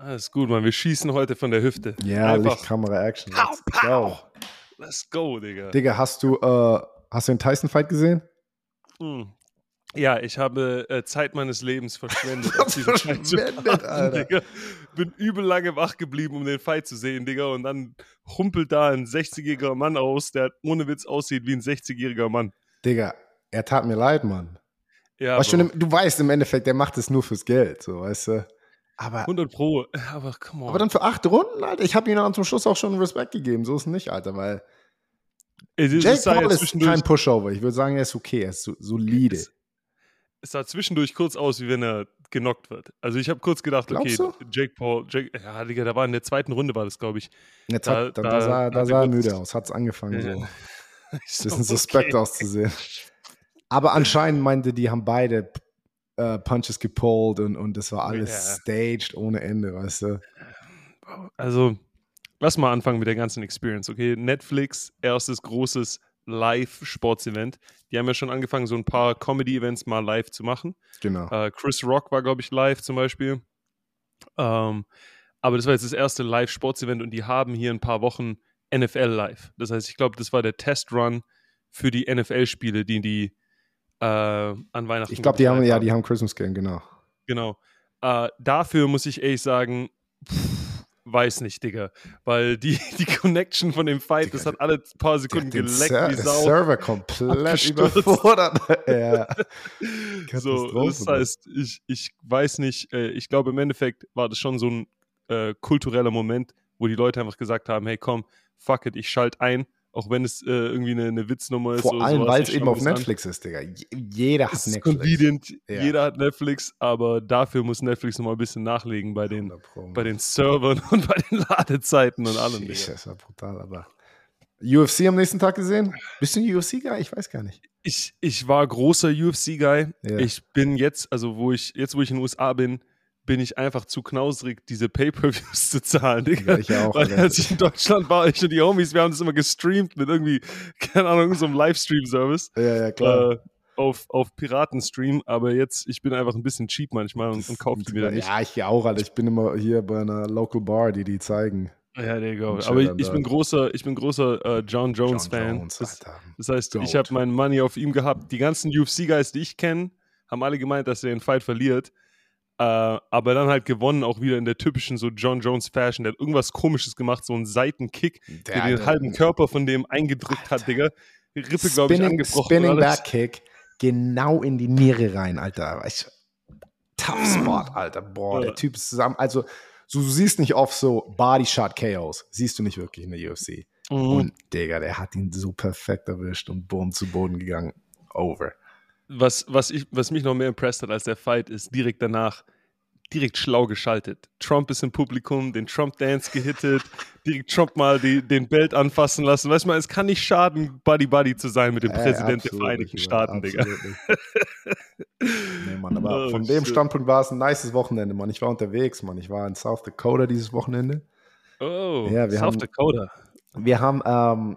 Alles gut, Mann. Wir schießen heute von der Hüfte. Ja, Einfach. Lichtkamera-Action. Pow, Let's pow. go. Let's go, Digga. Digga, hast du den Tyson-Fight gesehen? Ja, ich habe Zeit meines Lebens verschwendet. Verschwendet, Alter. Digga. Bin übel lange wach geblieben, um den Fight zu sehen, Digga. Und dann humpelt da ein 60-jähriger Mann aus, der ohne Witz aussieht wie ein 60-jähriger Mann. Digga, er tat mir leid, Mann. Ja, du weißt im Endeffekt, der macht es nur fürs Geld, so, weißt du. Aber 100%. Aber come on. Aber dann für 8 Runden, Alter. Ich habe ihm dann zum Schluss auch schon Respekt gegeben. So ist es nicht, Alter, weil Jake Paul ist kein Pushover. Ich würde sagen, er ist okay. Er ist solide. Es sah zwischendurch kurz aus, wie wenn er genockt wird. Also ich habe kurz gedacht, okay, Jake Paul, ja, Digga, da war in der zweiten Runde, war das, glaube ich. Da sah er müde aus. Hat es angefangen, so ein bisschen suspekt auszusehen. Aber anscheinend meinte, die haben beide Punches gepullt und das war alles staged ohne Ende, weißt du. Also, lass mal anfangen mit der ganzen Experience, okay? Netflix, erstes großes Live-Sports-Event. Die haben ja schon angefangen, so ein paar Comedy-Events mal live zu machen. Genau. Chris Rock war, glaube ich, live zum Beispiel. Aber das war jetzt das erste Live-Sports-Event und die haben hier ein paar Wochen NFL live. Das heißt, ich glaube, das war der Test-Run für die NFL-Spiele, die an Weihnachten. Ich glaube, die haben Christmas Game, genau. Genau. Dafür muss ich ehrlich sagen, weiß nicht, Digga. Weil die Connection von dem Fight, Digga, das hat alle paar Sekunden geleckt wie Sau. Der Server komplett überfordert. Ja. So, das heißt, ich weiß nicht, ich glaube im Endeffekt war das schon so ein kultureller Moment, wo die Leute einfach gesagt haben, hey komm, fuck it, ich schalte ein. Auch wenn es irgendwie eine Witznummer ist. Vor allem, weil es eben auf Netflix ist, Digga. Jeder hat Netflix. Convenient, ja. Jeder hat Netflix, aber dafür muss Netflix nochmal ein bisschen nachlegen bei den Servern und bei den Ladezeiten und allem. Das ist ja brutal, aber UFC am nächsten Tag gesehen? Bist du ein UFC-Guy? Ich weiß gar nicht. Ich war großer UFC-Guy. Ja. Ich bin jetzt, also wo ich in den USA bin ich einfach zu knausrig, diese Pay-Per-Views zu zahlen, Digga. Ja, ich auch. Weil als ich in Deutschland war, ich und die Homies, wir haben das immer gestreamt mit irgendwie, keine Ahnung, so einem Livestream-Service. Ja, klar. Auf Piratenstream, aber jetzt, ich bin einfach ein bisschen cheap manchmal und kaufe die wieder nicht. Ja, ich auch, Alter. Ich bin immer hier bei einer Local Bar, die zeigen. Ja, there you go. Aber ich bin großer John Jones-Fan. Das heißt, ich habe mein Money auf ihm gehabt. Die ganzen UFC-Guys, die ich kenne, haben alle gemeint, dass er den Fight verliert. Aber dann halt gewonnen, auch wieder in der typischen so John Jones-Fashion. Der hat irgendwas Komisches gemacht, so einen Seitenkick, der den halben Körper von dem eingedrückt hat, Digga. Die Rippe, glaube ich, angebrochen. Spinning Back-Kick, genau in die Niere rein, Alter. Tough Spot, Alter. Boah, der Typ ist zusammen. Also, du siehst nicht oft so Body-Shot-KOs. Siehst du nicht wirklich in der UFC. Und, Digga, der hat ihn so perfekt erwischt und Boden zu Boden gegangen. Over. Was mich noch mehr impressed hat als der Fight, ist direkt danach schlau geschaltet. Trump ist im Publikum, den Trump-Dance gehittet, direkt Trump mal den Belt anfassen lassen. Weißt du mal, es kann nicht schaden, Buddy-Buddy zu sein mit dem Präsident der Vereinigten Staaten, Digga. Nee, Mann, aber von dem Standpunkt war es ein nices Wochenende, Mann. Ich war unterwegs, Mann. Ich war in South Dakota dieses Wochenende. Oh, ja, South Dakota. Wir haben,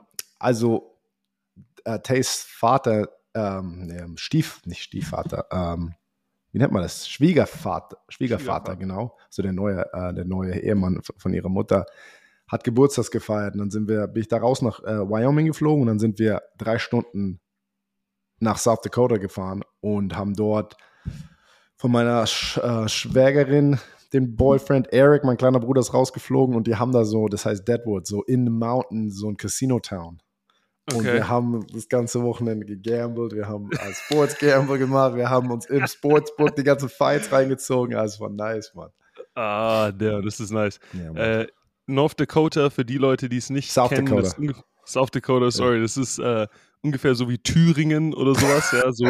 Tays Vater, nicht Stiefvater, wie nennt man das? Schwiegervater, genau. So der neue Ehemann von ihrer Mutter hat Geburtstag gefeiert. Und dann bin ich da raus nach Wyoming geflogen und dann sind wir 3 Stunden nach South Dakota gefahren und haben dort von meiner Schwägerin den Boyfriend Eric, mein kleiner Bruder, ist rausgeflogen und die haben da so, das heißt Deadwood, so in the mountain, so ein Casino-Town. Okay. Und wir haben das ganze Wochenende gegambelt, wir haben als Sports-Gamble gemacht, wir haben uns im Sportsbook die ganzen Fights reingezogen, also es war nice, Mann. Das ist nice. Ja, North Dakota, für die Leute, die es nicht kennen. South Dakota, sorry, das ist ungefähr so wie Thüringen oder sowas, ja, so.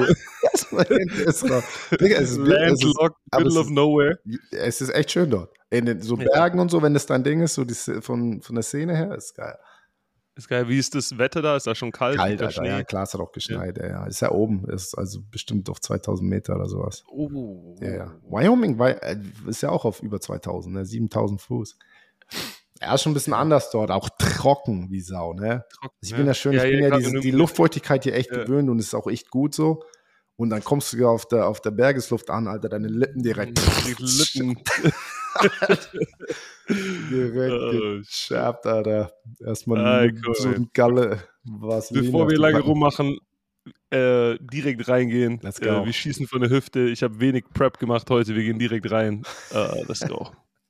Es ist landlocked, middle of nowhere. Es ist echt schön dort. In den so Bergen und so, wenn das dein Ding ist, so von der Szene her, ist geil. Ist geil. Wie ist das Wetter da? Ist da schon kalt? Alter, Schnee? Ja, klar, es hat auch geschneit. Ja. Ist ja oben. Ist also bestimmt auf 2000 Meter oder sowas. Ja. Wyoming ist ja auch auf über 2000, ne? 7000 Fuß. Ja, ist schon ein bisschen anders dort. Auch trocken wie Sau, ne? Ich bin die Luftfeuchtigkeit hier echt gewöhnt und es ist auch echt gut so. Und dann kommst du auf der Bergesluft an, Alter, deine Lippen direkt. Direkt geschabt, Alter. Erstmal so ein Galle. Bevor wir lange rummachen, direkt reingehen. Let's go. Wir schießen von der Hüfte. Ich habe wenig Prep gemacht heute. Wir gehen direkt rein. Let's go.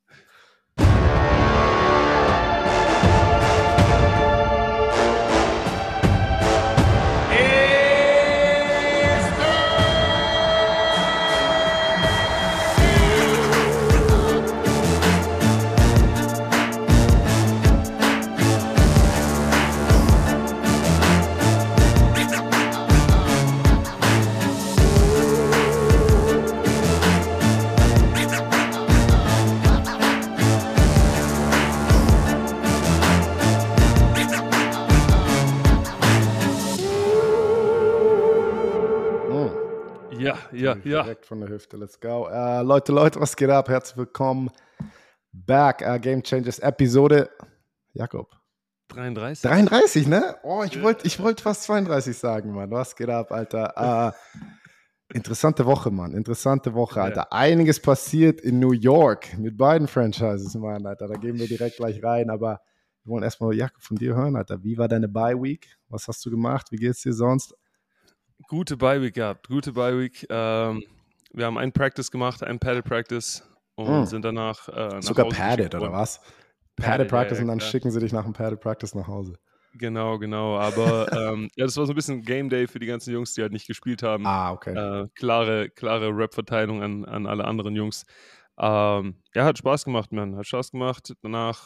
Ja. Direkt von der Hüfte, let's go. Leute, was geht ab? Herzlich willkommen back. Game Changers Episode, Jakob. 33, ne? Oh, ich wollte fast 32 sagen, Mann. Was geht ab, Alter? Interessante Woche, Mann. Alter. Einiges passiert in New York mit beiden Franchises, Mann, Alter. Da gehen wir direkt gleich rein, aber wir wollen erstmal, Jakob, von dir hören, Alter. Wie war deine Bye-Week? Was hast du gemacht? Wie geht's dir sonst? Gute Bye-Week gehabt. Wir haben einen Practice gemacht, einen Padded Practice und sind danach sogar Padded, oder was? Padded Practice und dann schicken sie dich nach dem Padded Practice nach Hause. Genau. Aber das war so ein bisschen Game Day für die ganzen Jungs, die halt nicht gespielt haben. Okay. Klare Rap-Verteilung an alle anderen Jungs. Hat Spaß gemacht, Mann. Danach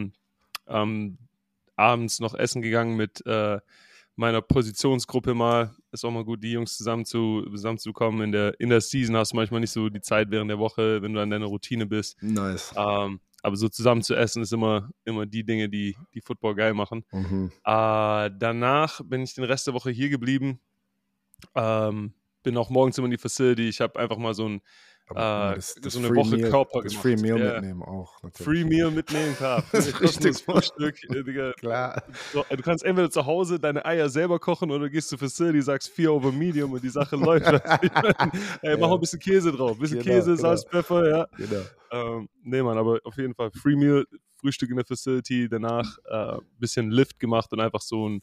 abends noch essen gegangen mit meiner Positionsgruppe mal. Ist auch mal gut, die Jungs zusammenzukommen. In der Season hast du manchmal nicht so die Zeit während der Woche, wenn du an deiner Routine bist. Nice. Aber so zusammen zu essen ist immer die Dinge, die Football geil machen. Mhm. Danach bin ich den Rest der Woche hier geblieben. Bin auch morgens immer in die Facility. Ich habe einfach mal so eine Woche Körper gemacht. Das Free Meal mitnehmen auch. Natürlich. Free Meal mitnehmen, klar. Frühstück, Digga. Klar. Du kannst entweder zu Hause deine Eier selber kochen oder gehst zur Facility, sagst 4 over Medium und die Sache läuft. Mach mal ein bisschen Käse drauf. Käse, Salz, Pfeffer, ja. Genau. Nee, Mann, aber auf jeden Fall Free Meal, Frühstück in der Facility, danach bisschen Lift gemacht und einfach so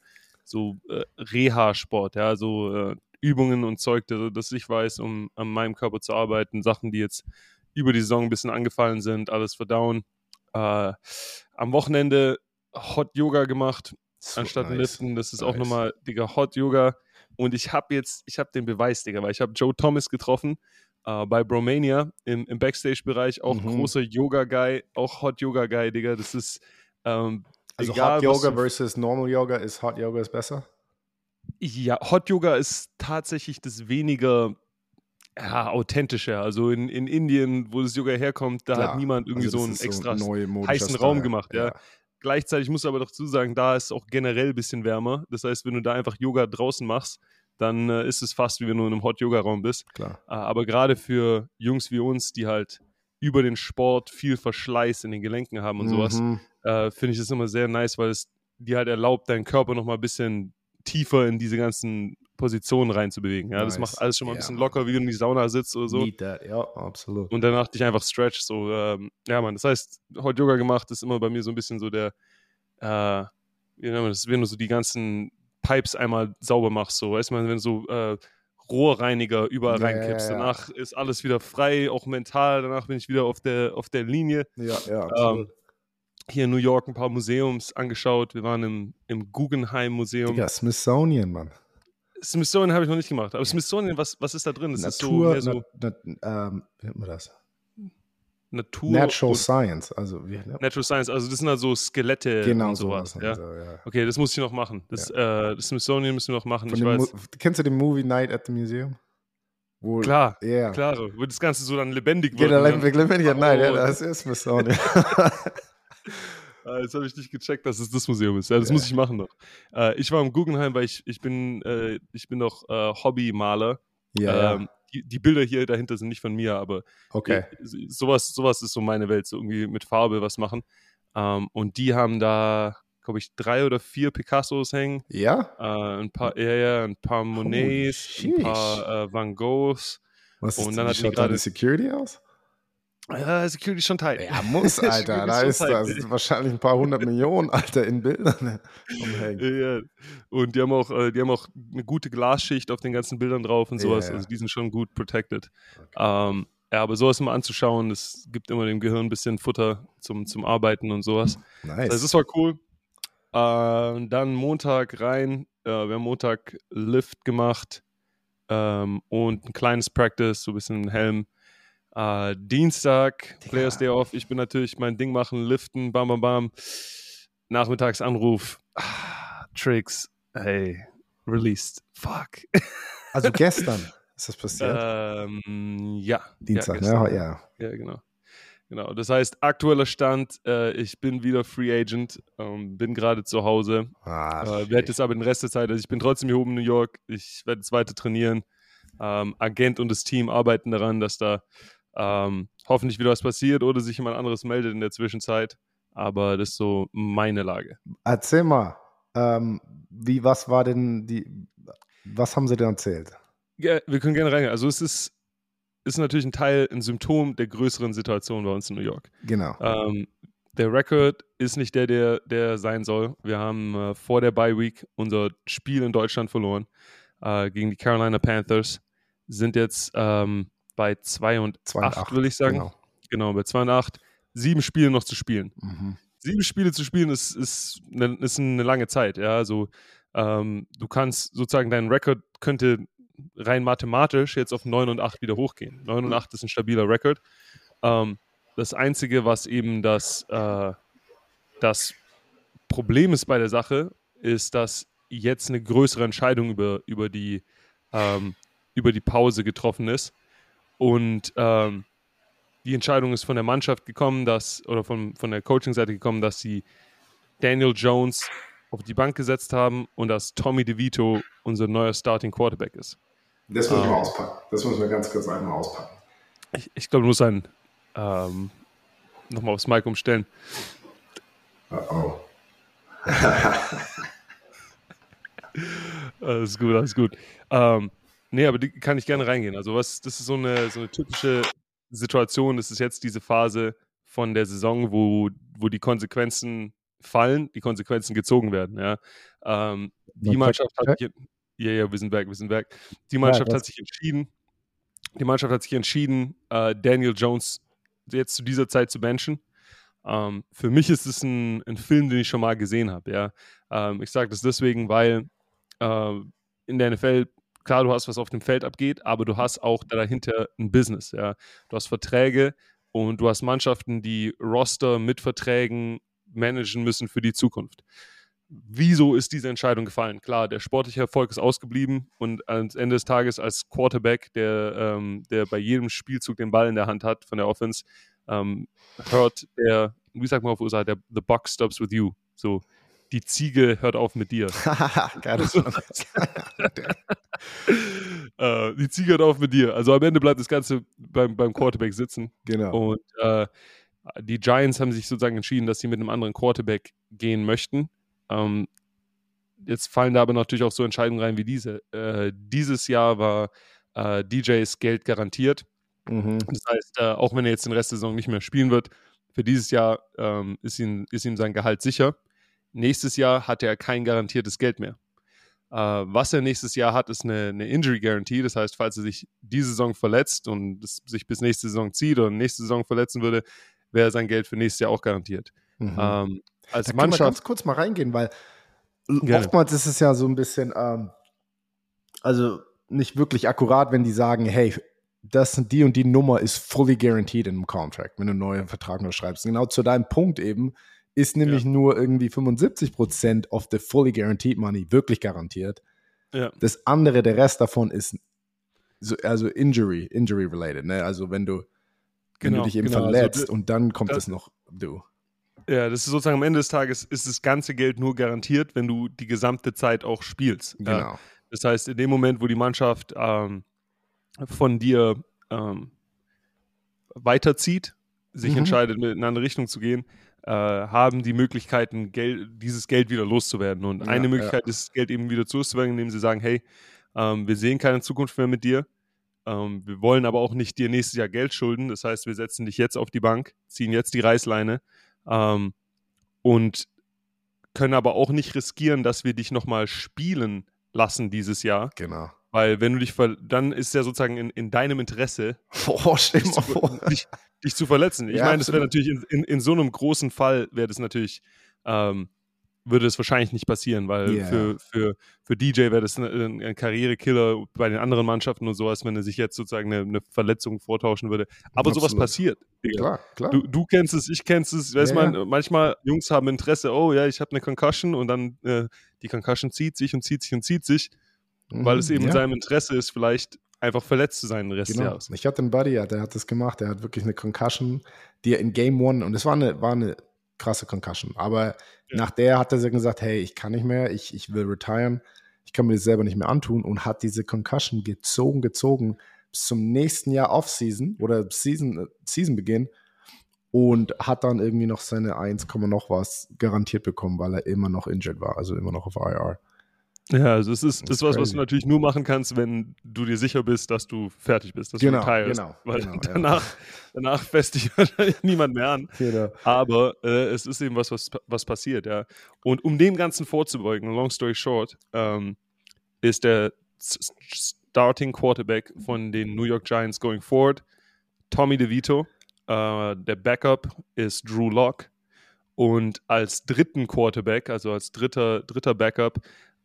Reha-Sport, ja, so Übungen und Zeug, das ich weiß, um an meinem Körper zu arbeiten, Sachen, die jetzt über die Saison ein bisschen angefallen sind, alles verdauen. Am Wochenende Hot Yoga gemacht, so anstatt nice. Liften, das ist auch nochmal, Digga, Hot Yoga. Und ich habe den Beweis, Digga, weil ich habe Joe Thomas getroffen bei Bromania im Backstage-Bereich, auch großer Yoga-Guy, auch Hot Yoga-Guy, Digga, das ist also egal, Hot Yoga versus Normal Yoga, ist Hot Yoga besser? Ja, Hot Yoga ist tatsächlich das weniger authentischer. Also in Indien, wo das Yoga herkommt, da hat niemand irgendwie so einen extra heißen Raum gemacht. Ja. Gleichzeitig muss ich aber dazu sagen, da ist auch generell ein bisschen wärmer. Das heißt, wenn du da einfach Yoga draußen machst, dann ist es fast wie wenn du in einem Hot Yoga Raum bist. Klar. Aber gerade für Jungs wie uns, die halt über den Sport viel Verschleiß in den Gelenken haben und sowas, finde ich das immer sehr nice, weil es dir halt erlaubt, deinen Körper nochmal ein bisschen tiefer in diese ganzen Positionen reinzubewegen. Ja, das macht alles schon mal ein bisschen locker, wie du in die Sauna sitzt oder so. Need that. Ja, absolut. Und danach dich einfach stretch. So, Mann, das heißt, Hot Yoga gemacht ist immer bei mir so ein bisschen so der, wie nennt man das, wenn du so die ganzen Pipes einmal sauber machst, so, weißt du, wenn du so Rohrreiniger überall reinkippst. Danach ist alles wieder frei, auch mental. Danach bin ich wieder auf der Linie. Ja, absolut. Hier in New York ein paar Museums angeschaut. Wir waren im Guggenheim-Museum. Ja, Smithsonian, Mann. Smithsonian habe ich noch nicht gemacht. Aber Smithsonian, was ist da drin? Das Natur, ist so wie nennt man das? Natur. Natural Science. Also, Natural Science, also das sind halt so Skelette genau und sowas. So, ja? Okay, das muss ich noch machen. Das Smithsonian müssen wir noch machen. Kennst du den Movie Night at the Museum? Klar, wo das Ganze so dann lebendig wird. Lebendig, nein, das ist Smithsonian. Jetzt habe ich nicht gecheckt, dass es das Museum ist. Ja, das muss ich machen noch. Ich war im Guggenheim, weil ich bin doch Hobbymaler. Die Bilder hier dahinter sind nicht von mir, aber sowas ist so meine Welt, so irgendwie mit Farbe was machen. Und die haben da, glaube ich, 3 oder 4 Picassos hängen. Ja? Ein paar Monets, ein paar Van Goghs. Wie schaut da die Security aus? Security ist schon tight. Ja, muss, Alter. Da ist das wahrscheinlich ein paar 100 Millionen, Alter, in Bildern umhängen. Ja. Und die haben auch eine gute Glasschicht auf den ganzen Bildern drauf und sowas. Also die sind schon gut protected. Okay. Ja, aber sowas mal anzuschauen, das gibt immer dem Gehirn ein bisschen Futter zum Arbeiten und sowas. Nice. Also das war cool. Dann Montag rein. Wir haben Montag Lift gemacht und ein kleines Practice, so ein bisschen Helm. Dienstag, Players Day Off. Ich bin natürlich mein Ding machen, liften, bam, bam, bam. Nachmittagsanruf. Tricks, hey, released. Fuck. Also gestern ist das passiert? Ja. Dienstag, ja. Ja, genau. Das heißt, aktueller Stand, ich bin wieder Free Agent, bin gerade zu Hause. Werde jetzt aber den Rest der Zeit, also ich bin trotzdem hier oben in New York, ich werde jetzt weiter trainieren. Agent und das Team arbeiten daran, dass da hoffentlich wieder was passiert oder sich jemand anderes meldet in der Zwischenzeit. Aber das ist so meine Lage. Erzähl mal, was haben sie denn erzählt? Ja, wir können gerne reingehen. Also es ist natürlich ein Symptom der größeren Situation bei uns in New York. Genau. Der Record ist nicht der sein soll. Wir haben vor der Bye Week unser Spiel in Deutschland verloren gegen die Carolina Panthers. Sind jetzt bei 2-8, will ich sagen. Genau, bei 2-8. 7 Spiele noch zu spielen. 7 Spiele zu spielen ist eine lange Zeit. Ja? Also du kannst sozusagen, dein Record könnte rein mathematisch jetzt auf 9-8 wieder hochgehen. 9-8 ist ein stabiler Record. Das Einzige, was eben das Problem ist bei der Sache, ist, dass jetzt eine größere Entscheidung über die Pause getroffen ist. Und die Entscheidung ist von der Mannschaft gekommen, oder von der Coaching-Seite gekommen, dass sie Daniel Jones auf die Bank gesetzt haben und dass Tommy DeVito unser neuer Starting Quarterback ist. Das müssen wir auspacken. Das müssen wir ganz kurz einmal auspacken. Ich glaube, du musst einen nochmal aufs Mic umstellen. Alles gut. Nee, aber die kann ich gerne reingehen. Also das ist so eine typische Situation. Das ist jetzt diese Phase von der Saison, wo die Konsequenzen fallen, die Konsequenzen gezogen werden. Ja. Die Mannschaft hat sich, wir sind weg. Die Mannschaft hat sich entschieden, Daniel Jones jetzt zu dieser Zeit zu benchen. Für mich ist es ein Film, den ich schon mal gesehen habe. Ja. Ich sage das deswegen, weil in der NFL, klar, du hast, was auf dem Feld abgeht, aber du hast auch dahinter ein Business. Ja. Du hast Verträge und du hast Mannschaften, die Roster mit Verträgen managen müssen für die Zukunft. Wieso ist diese Entscheidung gefallen? Klar, der sportliche Erfolg ist ausgeblieben und am Ende des Tages als Quarterback, der bei jedem Spielzug den Ball in der Hand hat von der Offense, hört der, wie sagt man auf USA, the buck stops with you. So, die Ziege hört auf mit dir. Die Ziege hört auf mit dir. Also am Ende bleibt das Ganze beim Quarterback sitzen. Genau. Und die Giants haben sich sozusagen entschieden, dass sie mit einem anderen Quarterback gehen möchten. Jetzt fallen da aber natürlich auch so Entscheidungen rein wie diese. Dieses Jahr war DJs Geld garantiert. Das heißt, auch wenn er jetzt den Rest der Saison nicht mehr spielen wird, für dieses Jahr ist ihm sein Gehalt sicher. Nächstes Jahr hat er kein garantiertes Geld mehr. Was er nächstes Jahr hat, ist eine Injury Guarantee. Das heißt, falls er sich diese Saison verletzt und es sich bis nächste Saison zieht oder nächste Saison verletzen würde, wäre sein Geld für nächstes Jahr auch garantiert. Als da Mannschaft, können wir ganz kurz mal reingehen, weil oftmals ist es ja so ein bisschen, also nicht wirklich akkurat, wenn die sagen, hey, die und die Nummer ist fully guaranteed in einem Contract, wenn du einen neuen Vertrag noch schreibst. Genau zu deinem Punkt eben ist nämlich nur irgendwie 75% of the fully guaranteed money wirklich garantiert. Ja. Das andere, der Rest davon ist also injury related, ne? Also wenn du dich eben verletzt also, und dann kommt es noch, Ja, das ist sozusagen am Ende des Tages ist das ganze Geld nur garantiert, wenn du die gesamte Zeit auch spielst. Genau. Das heißt, in dem Moment, wo die Mannschaft von dir weiterzieht, sich entscheidet, in eine andere Richtung zu gehen, haben die Möglichkeiten, dieses Geld wieder loszuwerden. Und eine Möglichkeit ist, das Geld eben wieder loszuwerden, indem sie sagen, hey, wir sehen keine Zukunft mehr mit dir. Wir wollen aber auch nicht dir nächstes Jahr Geld schulden. Das heißt, wir setzen dich jetzt auf die Bank, ziehen jetzt die Reißleine und können aber auch nicht riskieren, dass wir dich nochmal spielen lassen dieses Jahr. Genau. Weil wenn du dann ist es ja sozusagen in deinem Interesse, dich zu verletzen. Ich meine, das wäre natürlich in so einem großen Fall, wäre das natürlich, würde es wahrscheinlich nicht passieren, weil für DJ wäre das ein Karrierekiller bei den anderen Mannschaften und sowas, wenn er sich jetzt sozusagen eine Verletzung vortauschen würde. Aber sowas passiert. Klar. Du kennst es, ich kenn's es. Manchmal Jungs haben Interesse, oh ja, ich habe eine Concussion und dann die Concussion zieht sich, weil es eben in seinem Interesse ist, vielleicht einfach verletzt zu sein den Rest des Jahres. Ich hatte einen Buddy, der hat das gemacht, der hat wirklich eine Concussion, die er in Game 1, und es war eine krasse Concussion, aber nach der hat er gesagt, hey, ich kann nicht mehr, ich will retiren, ich kann mir das selber nicht mehr antun, und hat diese Concussion gezogen bis zum nächsten Jahr Off-Season oder Season-Beginn und hat dann irgendwie noch seine 1, noch was garantiert bekommen, weil er immer noch injured war, also immer noch auf IR. Ja, also es ist was du natürlich nur machen kannst, wenn du dir sicher bist, dass du fertig bist, dass du retirest. Weil danach fässt dich wahrscheinlich niemand mehr an. Genau. Aber es ist eben was passiert, ja. Und um dem Ganzen vorzubeugen, long story short, ist der Starting Quarterback von den New York Giants going forward Tommy DeVito. Der Backup ist Drew Lock. Und als dritten Quarterback, also als dritter Backup,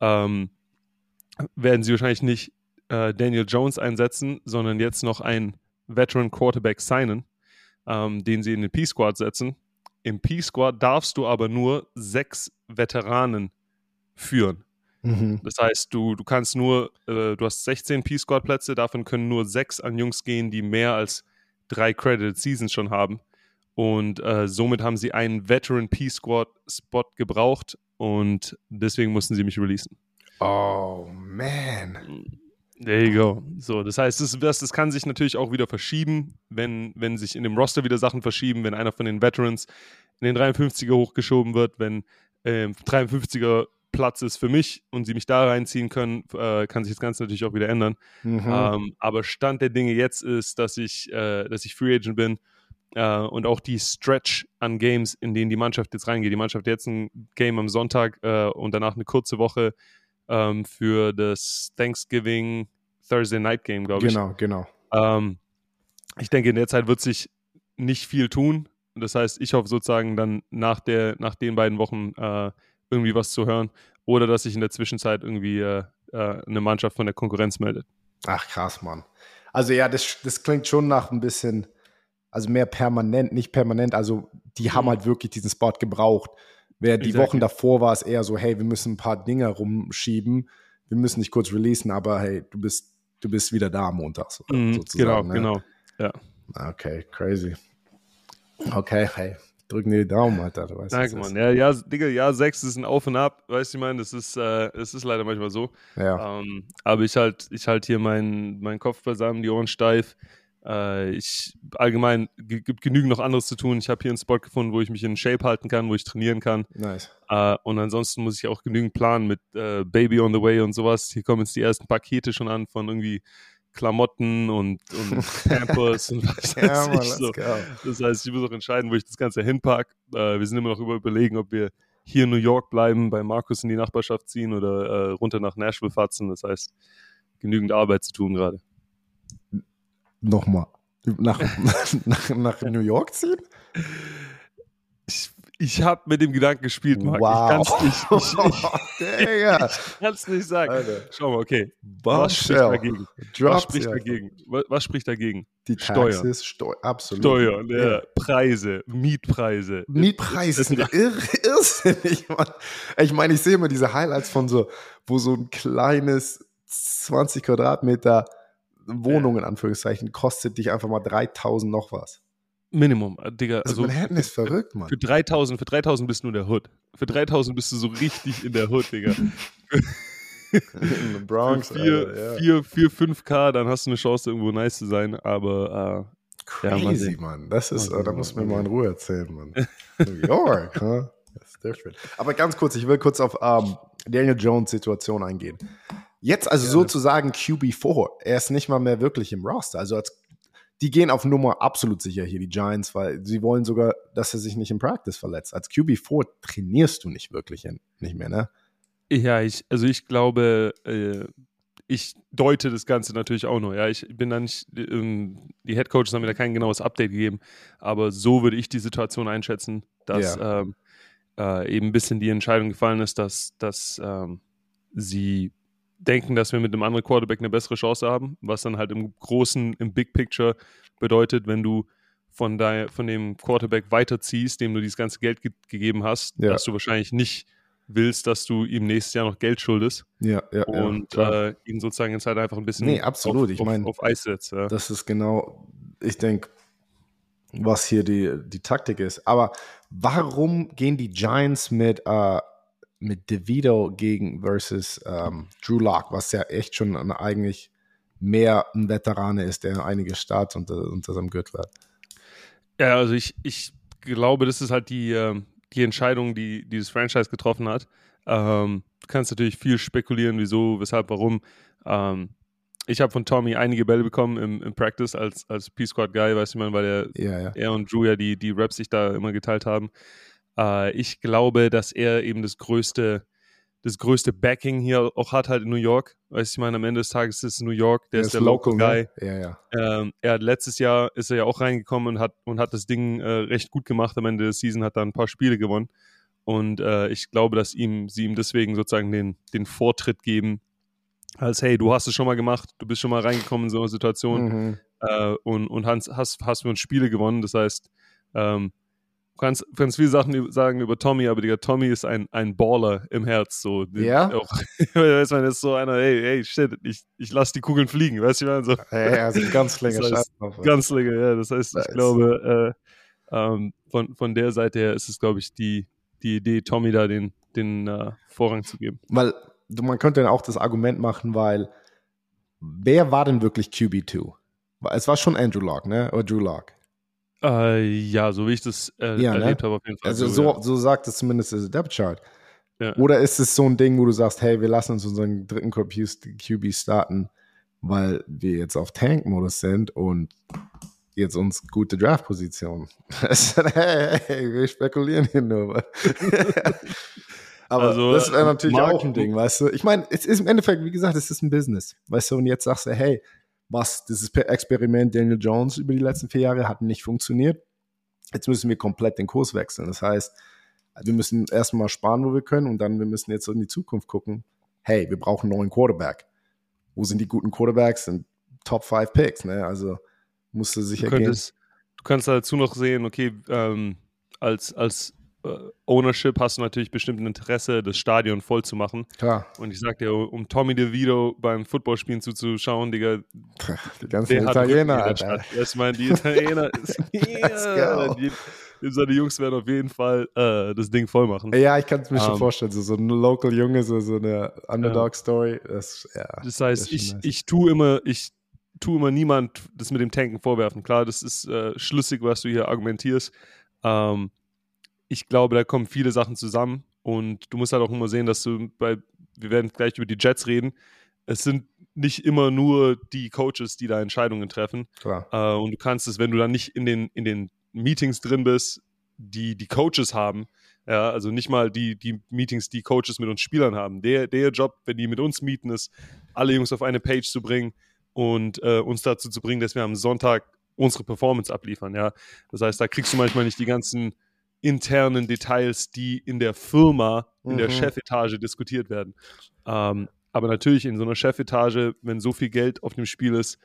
werden sie wahrscheinlich nicht Daniel Jones einsetzen, sondern jetzt noch einen Veteran Quarterback signen, den sie in den P-Squad setzen. Im P-Squad darfst du aber nur 6 Veteranen führen. Mhm. Das heißt, du kannst du hast 16 P-Squad-Plätze, davon können nur 6 an Jungs gehen, die mehr als 3 Credited Seasons schon haben. Und somit haben sie einen Veteran P-Squad-Spot gebraucht und deswegen mussten sie mich releasen. Oh, man. There you go. So, das heißt, das kann sich natürlich auch wieder verschieben, wenn sich in dem Roster wieder Sachen verschieben, wenn einer von den Veterans in den 53er hochgeschoben wird, wenn 53er Platz ist für mich und sie mich da reinziehen können, kann sich das Ganze natürlich auch wieder ändern. Mhm. Aber Stand der Dinge jetzt ist, dass ich Free Agent bin. Und auch die Stretch an Games, in denen die Mannschaft jetzt reingeht. Die Mannschaft hat jetzt ein Game am Sonntag und danach eine kurze Woche für das Thanksgiving Thursday Night Game, glaube ich. Genau. Ich denke, in der Zeit wird sich nicht viel tun. Das heißt, ich hoffe sozusagen dann nach den beiden Wochen irgendwie was zu hören oder dass sich in der Zwischenzeit irgendwie eine Mannschaft von der Konkurrenz meldet. Ach, krass, Mann. Also ja, das klingt schon nach ein bisschen... Also mehr nicht permanent, also die haben halt wirklich diesen Spot gebraucht. Während die Wochen davor war es eher so, hey, wir müssen ein paar Dinge rumschieben, wir müssen dich kurz releasen, aber hey, du bist wieder da am Montag. Sozusagen, genau. Ja. Okay, crazy. Okay, hey, drücken dir die Daumen, Alter. Du weißt, danke, Mann. Ja, Digga, Jahr 6 ist ein Auf und Ab, weißt du, ich meine, das ist leider manchmal so. Ja. Aber ich halt hier meinen Kopf beisammen, die Ohren steif. Allgemein gibt genügend noch anderes zu tun. Ich habe hier einen Spot gefunden, wo ich mich in Shape halten kann, wo ich trainieren kann. Nice. Und ansonsten muss ich auch genügend planen mit Baby on the way und sowas. Hier kommen jetzt die ersten Pakete schon an von irgendwie Klamotten und Pampers und was weiß ich so. Das heißt, ich muss auch entscheiden, wo ich das Ganze hinpacke. Wir sind immer noch überlegen, ob wir hier in New York bleiben, bei Markus in die Nachbarschaft ziehen oder runter nach Nashville fatzen. Das heißt, genügend Arbeit zu tun gerade. Nochmal. Nach New York ziehen? Ich habe mit dem Gedanken gespielt, Marc. Wow. Ich kann es nicht sagen. Alter. Schau mal, okay. Was spricht dagegen? Was spricht dagegen? Die Taxes, absolut. Steuern, ja. Preise, Mietpreise. Mietpreise sind irrsinnig, Mann. Ich meine, ich sehe immer diese Highlights von wo so ein kleines 20 Quadratmeter Wohnung in Anführungszeichen kostet dich einfach mal 3.000 noch was. Minimum, Digga. Also Manhattan ist verrückt, Mann. Für 3.000 bist du in der Hood. Für 3.000 bist du so richtig in der Hood, Digga. In the Bronx. Für 5K, dann hast du eine Chance, irgendwo nice zu sein, aber crazy, Mann. Das ist, da musst du mir mal in Ruhe erzählen, Mann. New York, huh? That's different. Aber ganz kurz, ich will kurz auf Daniel Jones Situation eingehen. Jetzt also sozusagen QB4. Er ist nicht mal mehr wirklich im Roster. Also die gehen auf Nummer absolut sicher hier, die Giants, weil sie wollen sogar, dass er sich nicht im Practice verletzt. Als QB4 trainierst du nicht wirklich nicht mehr, ne? Ja, ich glaube, ich deute das Ganze natürlich auch nur. Ja, ich bin da nicht, die Headcoaches haben mir da kein genaues Update gegeben, aber so würde ich die Situation einschätzen, dass eben ein bisschen die Entscheidung gefallen ist, dass sie denken, dass wir mit einem anderen Quarterback eine bessere Chance haben, was dann halt im Big Picture bedeutet, wenn du von dem Quarterback weiterziehst, dem du dieses ganze Geld gegeben hast, dass du wahrscheinlich nicht willst, dass du ihm nächstes Jahr noch Geld schuldest und ihn sozusagen jetzt halt einfach ein bisschen auf Eis setzt. Ja. Das ist genau, ich denke, was hier die Taktik ist. Aber warum gehen die Giants mit DeVito versus Drew Lock, was ja echt schon eigentlich mehr ein Veteran ist, der einige Starts unter seinem Gürtel hat? Ja, also ich glaube, das ist halt die Entscheidung, die dieses Franchise getroffen hat. Du kannst natürlich viel spekulieren, wieso, weshalb, warum. Ich habe von Tommy einige Bälle bekommen im Practice als P-Squad-Guy, weißt du, weil er und Drew ja die Raps sich da immer geteilt haben. Ich glaube, dass er eben das größte Backing hier auch hat halt in New York. Weißt du, ich meine, am Ende des Tages ist es New York, der ist der Local Guy. Ne? Er hat letztes Jahr ist er ja auch reingekommen und hat das Ding recht gut gemacht. Am Ende der Season hat er ein paar Spiele gewonnen. Und ich glaube, dass sie ihm deswegen sozusagen den Vortritt geben, als hey, du hast es schon mal gemacht, du bist schon mal reingekommen in so eine Situation und hast für uns Spiele gewonnen. Das heißt, du kannst viele Sachen sagen über Tommy, aber Tommy ist ein Baller im Herz. So. Auch, weiß man, ist so einer, hey, shit, ich lasse die Kugeln fliegen, weißt du, ich meine? So. Ja, also ganz länger Scheiß drauf. Ganz länger, ja. Das heißt, ich glaube, von der Seite her ist es, glaube ich, die Idee, Tommy da den Vorrang zu geben. Weil man könnte dann auch das Argument machen, weil wer war denn wirklich QB2? Es war schon Andrew Luck, ne? Oder Drew Lock. Ja, so wie ich das erlebt habe, auf jeden Fall. Also so sagt es zumindest das Depth Chart. Ja. Oder ist es so ein Ding, wo du sagst, hey, wir lassen uns unseren dritten QB starten, weil wir jetzt auf Tank-Modus sind und jetzt uns gute Draft-Positionen. Hey, wir spekulieren hier nur. Aber also, das wäre natürlich auch ein Ding, weißt du. Ich meine, es ist im Endeffekt, wie gesagt, es ist ein Business, weißt du. Und jetzt sagst du, hey, dieses Experiment Daniel Jones über die letzten 4 Jahre hat nicht funktioniert. Jetzt müssen wir komplett den Kurs wechseln. Das heißt, wir müssen erstmal sparen, wo wir können, und dann wir müssen jetzt in die Zukunft gucken. Hey, wir brauchen einen neuen Quarterback. Wo sind die guten Quarterbacks? Sind Top 5 Picks, ne? Also musst du sicher gehen. Du kannst dazu noch sehen, okay, als Ownership hast du natürlich bestimmt ein Interesse, das Stadion voll zu machen. Klar. Und ich sag dir, um Tommy DeVito beim Footballspielen zuzuschauen, Digga, die ganzen Italiener, Alter. Ich meine, die Italiener, die Jungs werden auf jeden Fall das Ding voll machen. Ja, ich kann es mir schon vorstellen, so ein Local Junge, so eine Underdog-Story. Das heißt, ich tue immer niemand das mit dem Tanken vorwerfen. Klar, das ist schlüssig, was du hier argumentierst. Ich glaube, da kommen viele Sachen zusammen, und du musst halt auch immer sehen, dass wir werden gleich über die Jets reden, es sind nicht immer nur die Coaches, die da Entscheidungen treffen. Klar. Und du kannst es, wenn du dann nicht in den Meetings drin bist, die Coaches haben, ja, also nicht mal die Meetings, die Coaches mit uns Spielern haben. Der Job, wenn die mit uns meeten, ist, alle Jungs auf eine Page zu bringen und uns dazu zu bringen, dass wir am Sonntag unsere Performance abliefern. Ja. Das heißt, da kriegst du manchmal nicht die ganzen internen Details, die in der Firma, in der Chefetage diskutiert werden. Aber natürlich in so einer Chefetage, wenn so viel Geld auf dem Spiel ist,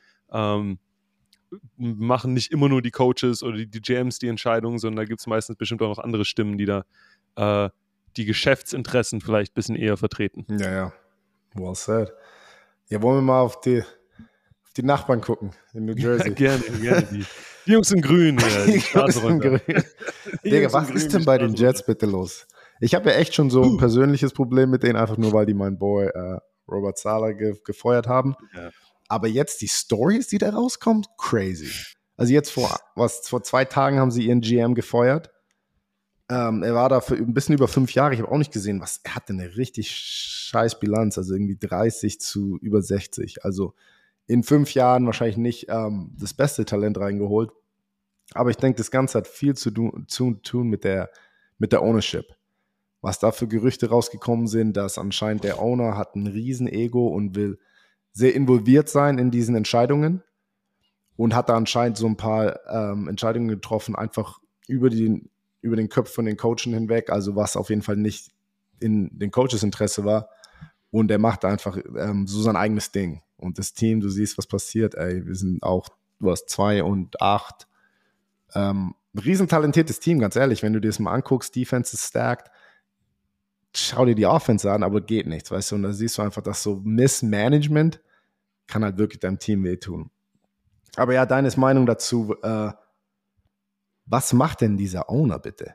machen nicht immer nur die Coaches oder die GMs die Entscheidungen, sondern da gibt es meistens bestimmt auch noch andere Stimmen, die da die Geschäftsinteressen vielleicht ein bisschen eher vertreten. Ja. Well said. Ja, wollen wir mal auf die Nachbarn gucken in New Jersey. Ja, gerne. Die Jungs in Grün. Die Jungs in Grün. Digga, was ist denn bei den Jets bitte los? Ich habe ja echt schon so ein persönliches Problem mit denen, einfach nur, weil die meinen Boy Robert Saleh gefeuert haben. Ja. Aber jetzt die Stories, die da rauskommen, crazy. Also jetzt vor 2 Tagen haben sie ihren GM gefeuert. Er war da für ein bisschen über 5 Jahre. Ich habe auch nicht gesehen, er hatte eine richtig scheiß Bilanz, also irgendwie 30 zu über 60. Also in 5 Jahren wahrscheinlich nicht das beste Talent reingeholt. Aber ich denke, das Ganze hat viel zu tun mit der Ownership. Was da für Gerüchte rausgekommen sind, dass anscheinend der Owner hat ein riesen Ego und will sehr involviert sein in diesen Entscheidungen und hat da anscheinend so ein paar Entscheidungen getroffen, einfach über den Köpfen von den Coaches hinweg, also was auf jeden Fall nicht in den Coaches Interesse war. Und er macht einfach so sein eigenes Ding. Und das Team, du siehst, was passiert, wir sind auch, 2-8. Riesen talentiertes Team, ganz ehrlich, wenn du dir das mal anguckst, Defense ist stacked, schau dir die Offense an, aber geht nichts, weißt du, und da siehst du einfach, dass so Missmanagement kann halt wirklich deinem Team wehtun. Aber ja, deine Meinung dazu, was macht denn dieser Owner bitte?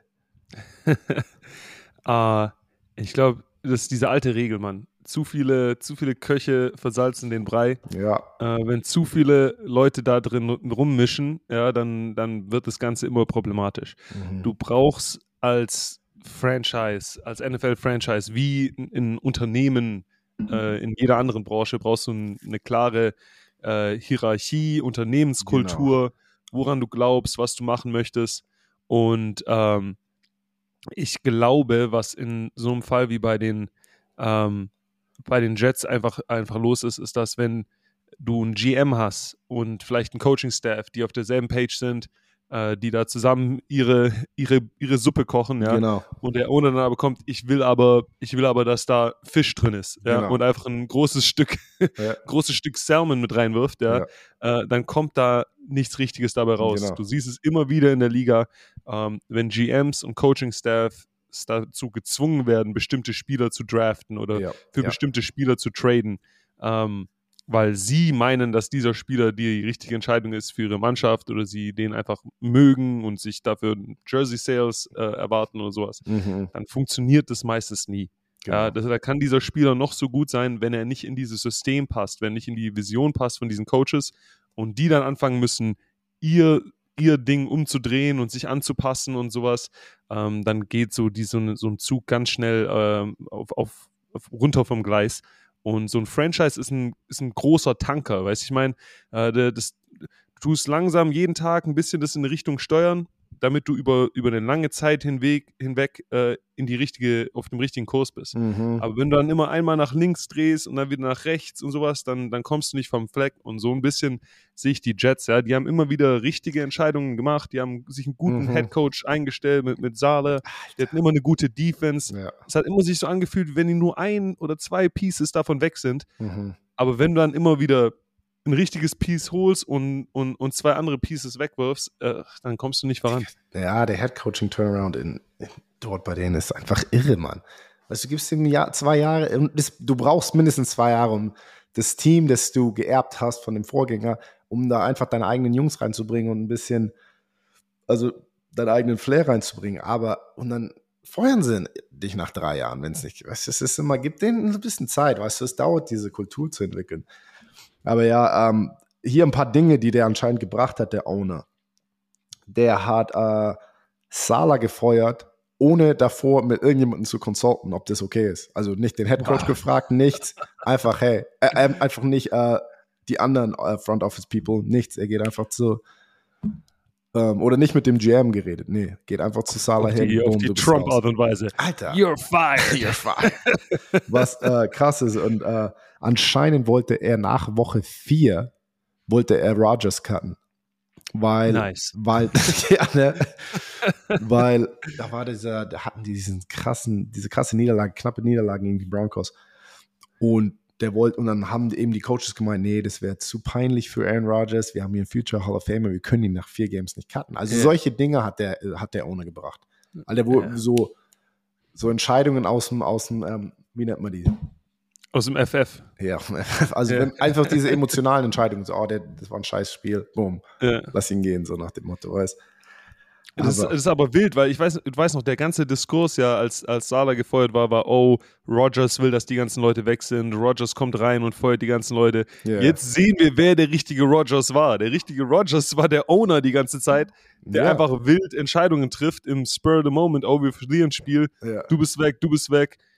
Ich glaube, das ist diese alte Regel, Mann. Zu viele Köche versalzen den Brei. Ja. Wenn zu viele Leute da drin rummischen, ja, dann wird das Ganze immer problematisch. Du brauchst als Franchise, als NFL-Franchise, wie in Unternehmen, in jeder anderen Branche, brauchst du eine klare Hierarchie, Unternehmenskultur, woran du glaubst, was du machen möchtest. Und ich glaube, was in so einem Fall wie bei den Jets einfach los ist, dass wenn du einen GM hast und vielleicht einen Coaching-Staff, die auf derselben Page sind, die da zusammen ihre Suppe kochen, ja, genau. Und der Owner dann aber kommt, ich will aber, dass da Fisch drin ist, ja, genau. Und einfach ein großes Stück Salmon mit reinwirft, ja. Dann kommt da nichts Richtiges dabei raus. Genau. Du siehst es immer wieder in der Liga, wenn GMs und Coaching-Staff dazu gezwungen werden, bestimmte Spieler zu draften oder für bestimmte Spieler zu traden, weil sie meinen, dass dieser Spieler die richtige Entscheidung ist für ihre Mannschaft oder sie den einfach mögen und sich dafür Jersey-Sales erwarten oder sowas, dann funktioniert das meistens nie. Genau. Ja, da kann dieser Spieler noch so gut sein, wenn er nicht in dieses System passt, wenn er nicht in die Vision passt von diesen Coaches und die dann anfangen müssen, ihr Ding umzudrehen und sich anzupassen und sowas, dann geht so ein Zug ganz schnell runter vom Gleis. Und so ein Franchise ist ein großer Tanker, weißt du, ich meine, du tust langsam jeden Tag ein bisschen das in eine Richtung steuern, damit du über eine lange Zeit hinweg auf dem richtigen Kurs bist. Aber wenn du dann immer einmal nach links drehst und dann wieder nach rechts und sowas, dann kommst du nicht vom Fleck. Und so ein bisschen sehe ich die Jets, ja, die haben immer wieder richtige Entscheidungen gemacht, die haben sich einen guten Headcoach eingestellt mit Saleh, die hatten immer eine gute Defense. Ja. Es hat immer sich so angefühlt, wenn die nur 1 oder 2 Pieces davon weg sind. Aber wenn du dann immer wieder ein richtiges Piece holst und 2 andere Pieces wegwirfst, dann kommst du nicht voran. Ja, der Head-Coaching-Turnaround dort bei denen ist einfach irre, Mann. Weißt du, gibst ihm 2 Jahre, und du brauchst mindestens 2 Jahre, um das Team, das du geerbt hast von dem Vorgänger, um da einfach deine eigenen Jungs reinzubringen und ein bisschen, also deinen eigenen Flair reinzubringen. Und dann feuern sie dich nach 3 Jahren, wenn es nicht, weißt du, es ist immer, gib denen ein bisschen Zeit, weißt du, es dauert, diese Kultur zu entwickeln. Aber ja, hier ein paar Dinge, die der anscheinend gebracht hat, der Owner. Der hat Saleh gefeuert, ohne davor mit irgendjemandem zu consulten, ob das okay ist. Also nicht den Headcoach gefragt, nichts. Einfach, einfach nicht die anderen Front Office People, nichts. Er geht einfach zu, oder nicht mit dem GM geredet. Nee, geht einfach zu Saleh hin. Auf die Trump-Art und Weise. Alter. You're fired. You're fired. Was krass ist. Und anscheinend wollte er nach Woche 4 Rodgers cutten. Weil da hatten die diese krasse Niederlage, knappe Niederlage gegen die Broncos. Und dann haben eben die Coaches gemeint, nee, das wäre zu peinlich für Aaron Rodgers, wir haben hier einen Future Hall of Famer, wir können ihn nach 4 Games nicht cutten. Also solche Dinge hat der Owner gebracht. Also so Entscheidungen aus dem wie nennt man die? Aus dem FF. Ja, aus dem FF. Also wenn einfach diese emotionalen Entscheidungen, so, das war ein scheiß Spiel, boom, lass ihn gehen, so nach dem Motto, weißt. Das ist aber wild, weil du weißt noch, der ganze Diskurs ja, als Saleh gefeuert war, oh, Rodgers will, dass die ganzen Leute weg sind, Rodgers kommt rein und feuert die ganzen Leute. Yeah. Jetzt sehen wir, wer der richtige Rodgers war. Der richtige Rodgers war der Owner die ganze Zeit, der einfach wild Entscheidungen trifft im Spur of the Moment, oh, wir verlieren das Spiel, du bist weg.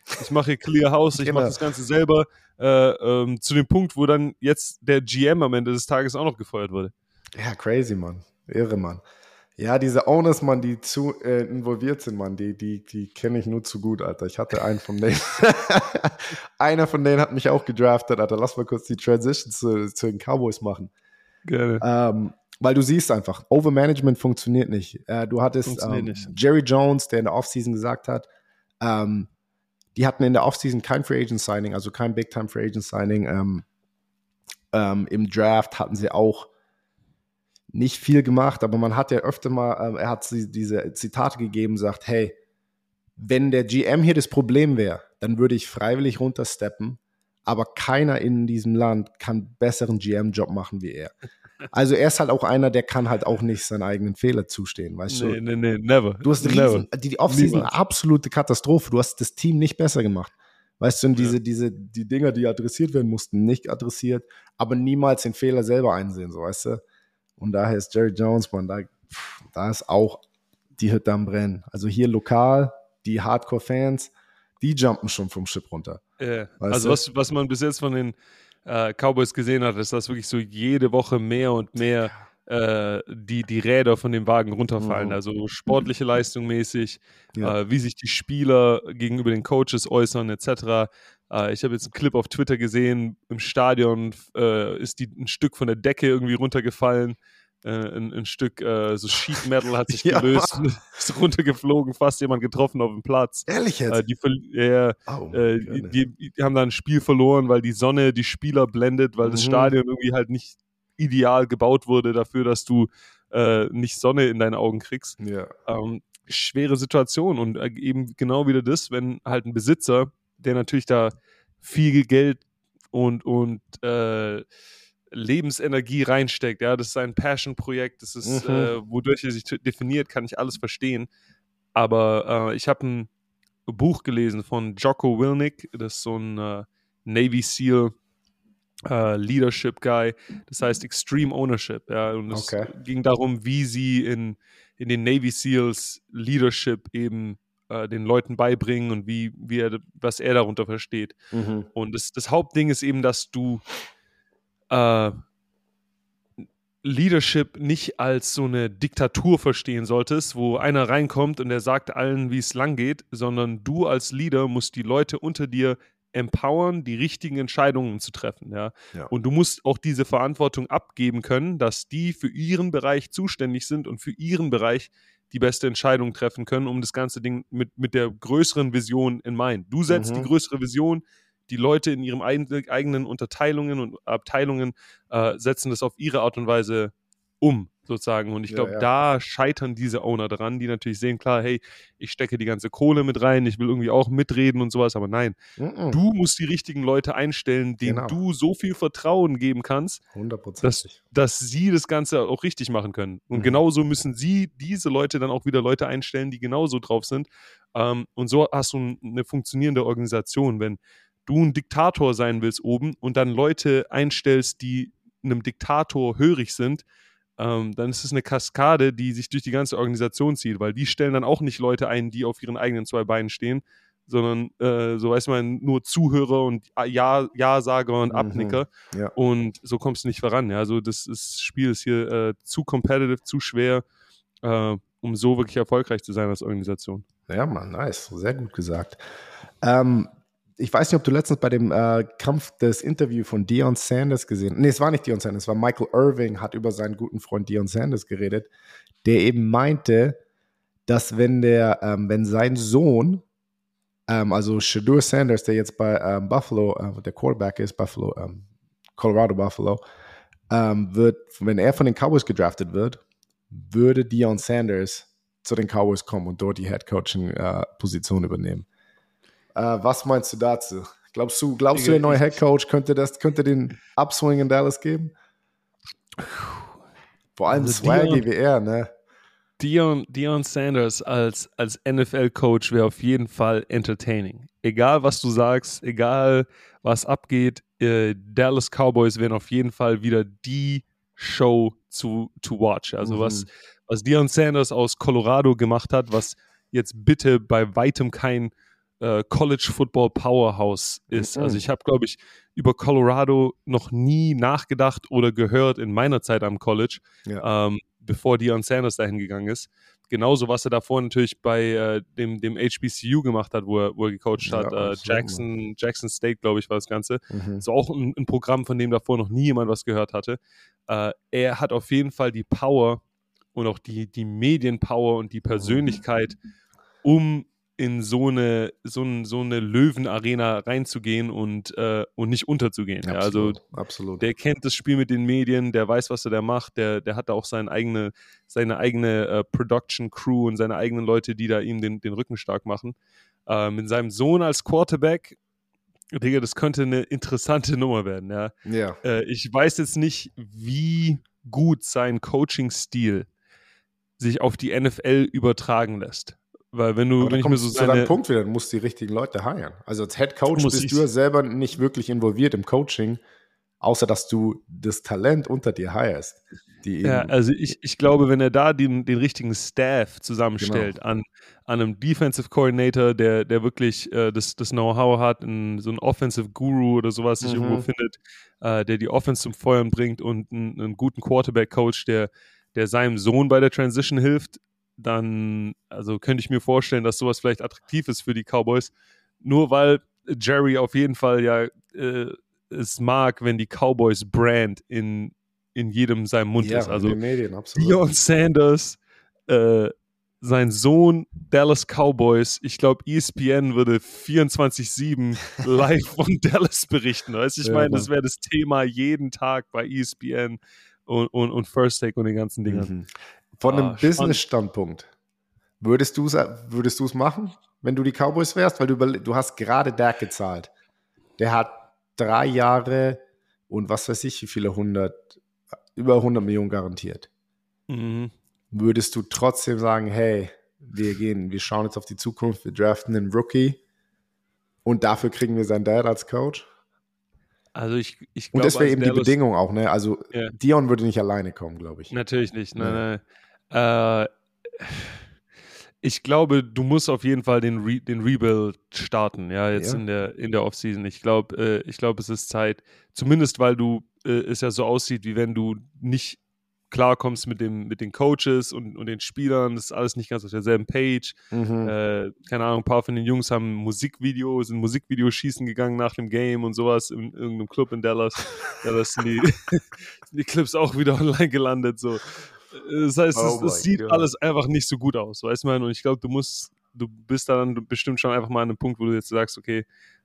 ich mache hier Clear House, ich mache das Ganze selber, zu dem Punkt, wo dann jetzt der GM am Ende des Tages auch noch gefeuert wurde. Ja, crazy, Mann. Irre, Mann. Ja, diese Owners, Mann, die zu involviert sind, Mann, die kenne ich nur zu gut, Alter. Ich hatte einen von denen. Einer von denen hat mich auch gedraftet, Alter. Lass mal kurz die Transition zu den Cowboys machen. Gerne. Weil du siehst einfach, Overmanagement funktioniert nicht. Du hattest Jerry Jones, der in der Offseason gesagt hat, die hatten in der Offseason kein Free Agent Signing, also kein Big-Time Free Agent Signing. Im Draft hatten sie auch nicht viel gemacht, aber man hat ja öfter mal, er hat diese Zitate gegeben, sagt, hey, wenn der GM hier das Problem wäre, dann würde ich freiwillig runtersteppen, aber keiner in diesem Land kann besseren GM-Job machen wie er. Also er ist halt auch einer, der kann halt auch nicht seinen eigenen Fehler zustehen, weißt du? Nee, never. Du hast die Offseason absolute Katastrophe, du hast das Team nicht besser gemacht. Weißt du, und die Dinger, die adressiert werden mussten, nicht adressiert, aber niemals den Fehler selber einsehen, so, weißt du? Und daher ist Jerry Jones, man, da ist auch die Hütte am Brennen. Also hier lokal, die Hardcore-Fans, die jumpen schon vom Ship runter. Also was man bis jetzt von den Cowboys gesehen hat, ist, dass wirklich so jede Woche mehr und mehr die Räder von dem Wagen runterfallen. Also sportliche Leistung mäßig, wie sich die Spieler gegenüber den Coaches äußern, etc. Ich habe jetzt einen Clip auf Twitter gesehen, im Stadion ist ein Stück von der Decke irgendwie runtergefallen. Ein Stück so Sheet Metal hat sich gelöst, ist runtergeflogen, fast jemand getroffen auf dem Platz. Ehrlich jetzt? Die haben da ein Spiel verloren, weil die Sonne die Spieler blendet, weil das Stadion irgendwie halt nicht ideal gebaut wurde dafür, dass du nicht Sonne in deine Augen kriegst. Ja. Schwere Situation und eben genau wieder das, wenn halt ein Besitzer, der natürlich da viel Geld und Lebensenergie reinsteckt, ja, das ist sein Passion-Projekt, das ist, wodurch er sich definiert, kann ich alles verstehen, aber ich habe ein Buch gelesen von Jocko Willink, das ist so ein Navy SEAL Leadership Guy, das heißt Extreme Ownership, ja, und es ging darum, wie sie in den Navy SEALs Leadership eben den Leuten beibringen und was er darunter versteht. Und das Hauptding ist eben, dass du Leadership nicht als so eine Diktatur verstehen solltest, wo einer reinkommt und der sagt allen, wie es lang geht, sondern du als Leader musst die Leute unter dir empowern, die richtigen Entscheidungen zu treffen. Ja? Und du musst auch diese Verantwortung abgeben können, dass die für ihren Bereich zuständig sind und für ihren Bereich die beste Entscheidung treffen können, um das ganze Ding mit der größeren Vision in mind. Du setzt die größere Vision, die Leute in ihren eigenen Unterteilungen und Abteilungen setzen das auf ihre Art und Weise um, sozusagen. Und ich glaube, da scheitern diese Owner dran, die natürlich sehen, klar, hey, ich stecke die ganze Kohle mit rein, ich will irgendwie auch mitreden und sowas, aber nein, du musst die richtigen Leute einstellen, denen du so viel Vertrauen geben kannst, 100%. dass sie das Ganze auch richtig machen können. Und genauso müssen sie diese Leute dann auch wieder Leute einstellen, die genauso drauf sind. Und so hast du eine funktionierende Organisation, wenn du ein Diktator sein willst oben und dann Leute einstellst, die einem Diktator hörig sind, dann ist es eine Kaskade, die sich durch die ganze Organisation zieht, weil die stellen dann auch nicht Leute ein, die auf ihren eigenen zwei Beinen stehen, sondern, so weiß man, nur Zuhörer und Ja-Sager und Abnicker. Und so kommst du nicht voran. Ja? Also das Spiel ist hier zu competitive, zu schwer, um so wirklich erfolgreich zu sein als Organisation. Ja, Mann, nice. Sehr gut gesagt. Ich weiß nicht, ob du letztens bei dem Kampf das Interview von Deion Sanders gesehen hast. Nee, es war nicht Deion Sanders, es war Michael Irving, hat über seinen guten Freund Deion Sanders geredet, der eben meinte, dass wenn sein Sohn, also Shedeur Sanders, der jetzt bei Buffalo, der Quarterback ist, Colorado Buffalo, wenn er von den Cowboys gedraftet wird, würde Deion Sanders zu den Cowboys kommen und dort die Head-Coaching-Position übernehmen. Was meinst du dazu? Glaubst du, der neue Headcoach könnte den Upswing in Dallas geben? Vor allem Swaggy wie er, ne? Deion Sanders als NFL-Coach wäre auf jeden Fall entertaining. Egal, was du sagst, egal, was abgeht, Dallas Cowboys wären auf jeden Fall wieder die Show to watch. Also was Deion Sanders aus Colorado gemacht hat, was jetzt bitte bei weitem kein College Football Powerhouse ist. Also ich habe, glaube ich, über Colorado noch nie nachgedacht oder gehört in meiner Zeit am College, bevor Deion Sanders dahin gegangen ist. Genauso, was er davor natürlich bei dem HBCU gemacht hat, wo er gecoacht hat. Jackson State, glaube ich, war das Ganze. So auch ein Programm, von dem davor noch nie jemand was gehört hatte. Er hat auf jeden Fall die Power und auch die Medienpower und die Persönlichkeit, um in so eine Löwenarena reinzugehen und nicht unterzugehen. Absolut, also absolut. Der kennt das Spiel mit den Medien, der weiß, was er da macht, der hat da auch seine eigene Production Crew und seine eigenen Leute, die da ihm den Rücken stark machen. Mit seinem Sohn als Quarterback, Digga, das könnte eine interessante Nummer werden. Ja. Ich weiß jetzt nicht, wie gut sein Coaching-Stil sich auf die NFL übertragen lässt. Weil wenn ich mir so zu deinem Punkt wieder, du musst die richtigen Leute hiren. Also als Head Coach bist du ja selber nicht wirklich involviert im Coaching, außer dass du das Talent unter dir hirest. Also ich glaube, wenn er da den richtigen Staff zusammenstellt, an einem Defensive Coordinator, der wirklich das Know-how hat, so ein Offensive Guru oder sowas sich irgendwo findet, der die Offense zum Feuern bringt und einen guten Quarterback-Coach, der seinem Sohn bei der Transition hilft, dann könnte ich mir vorstellen, dass sowas vielleicht attraktiv ist für die Cowboys. Nur weil Jerry auf jeden Fall es mag, wenn die Cowboys-Brand in jedem seinem Mund ist. Also in den Medien, absolut. Deion Sanders, sein Sohn, Dallas Cowboys, ich glaube ESPN würde 24/7 live von Dallas berichten. Weißt? Ich meine, das wäre das Thema jeden Tag bei ESPN und First Take und den ganzen Dingern. Von einem Business-Standpunkt, würdest du es machen, wenn du die Cowboys wärst? Weil du hast gerade Dak gezahlt. Der hat 3 Jahre und was weiß ich, wie viele über 100 Millionen garantiert. Würdest du trotzdem sagen, hey, wir schauen jetzt auf die Zukunft, wir draften einen Rookie und dafür kriegen wir seinen Dad als Coach? Also ich glaube, und das wäre eben die Bedingung auch, ne? Also Deion würde nicht alleine kommen, glaube ich. Natürlich nicht, nein. Ich glaube, du musst auf jeden Fall den Rebuild starten, in der Offseason. Ich glaube, es ist Zeit, zumindest weil es ja so aussieht, wie wenn du nicht klarkommst mit den Coaches und den Spielern, das ist alles nicht ganz auf derselben Page. Keine Ahnung, ein paar von den Jungs sind Musikvideos schießen gegangen nach dem Game und sowas in irgendeinem Club in Dallas. Das sind die Clips auch wieder online gelandet, so. Das heißt, es sieht alles einfach nicht so gut aus, weißt du, und ich glaube, du bist dann bestimmt schon einfach mal an einem Punkt, wo du jetzt sagst, okay,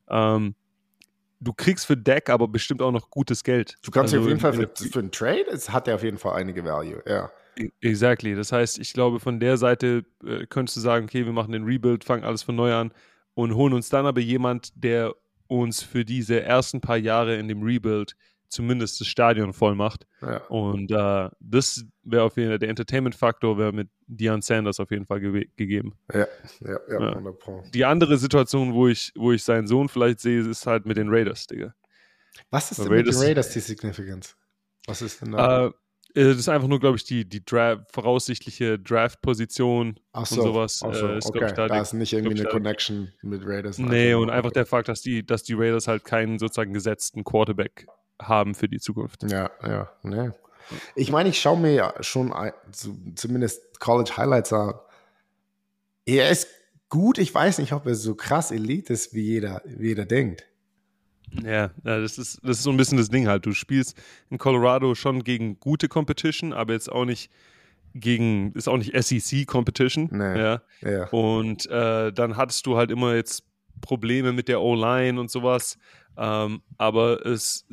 du kriegst für Dak aber bestimmt auch noch gutes Geld. Du kannst auf jeden Fall für einen Trade, es hat ja auf jeden Fall einige Value, ja. Exactly, das heißt, ich glaube, von der Seite könntest du sagen, okay, wir machen den Rebuild, fangen alles von neu an und holen uns dann aber jemand, der uns für diese ersten paar Jahre in dem Rebuild zumindest das Stadion voll macht. Ja. Und das wäre auf jeden Fall, der Entertainment-Faktor wäre mit Deion Sanders auf jeden Fall gegeben. Ja, 100%. Die andere Situation, wo ich seinen Sohn vielleicht sehe, ist halt mit den Raiders, Digga. Was ist denn mit den Raiders die Significance? Was ist denn da? Das ist einfach nur, glaube ich, die voraussichtliche Draft-Position und sowas. Okay. Da ist nicht irgendwie eine Connection mit Raiders. Nee, und einfach der Fakt, dass die Raiders halt keinen sozusagen gesetzten Quarterback haben für die Zukunft. Ja. Ich meine, ich schaue mir ja schon zumindest College Highlights an. Er ist gut, ich weiß nicht, ob er so krass Elite ist, wie jeder denkt. Ja, das ist so ein bisschen das Ding halt. Du spielst in Colorado schon gegen gute Competition, aber jetzt auch nicht ist auch nicht SEC Competition. Nee. Ja. Und dann hattest du halt immer jetzt Probleme mit der O-Line und sowas. Aber es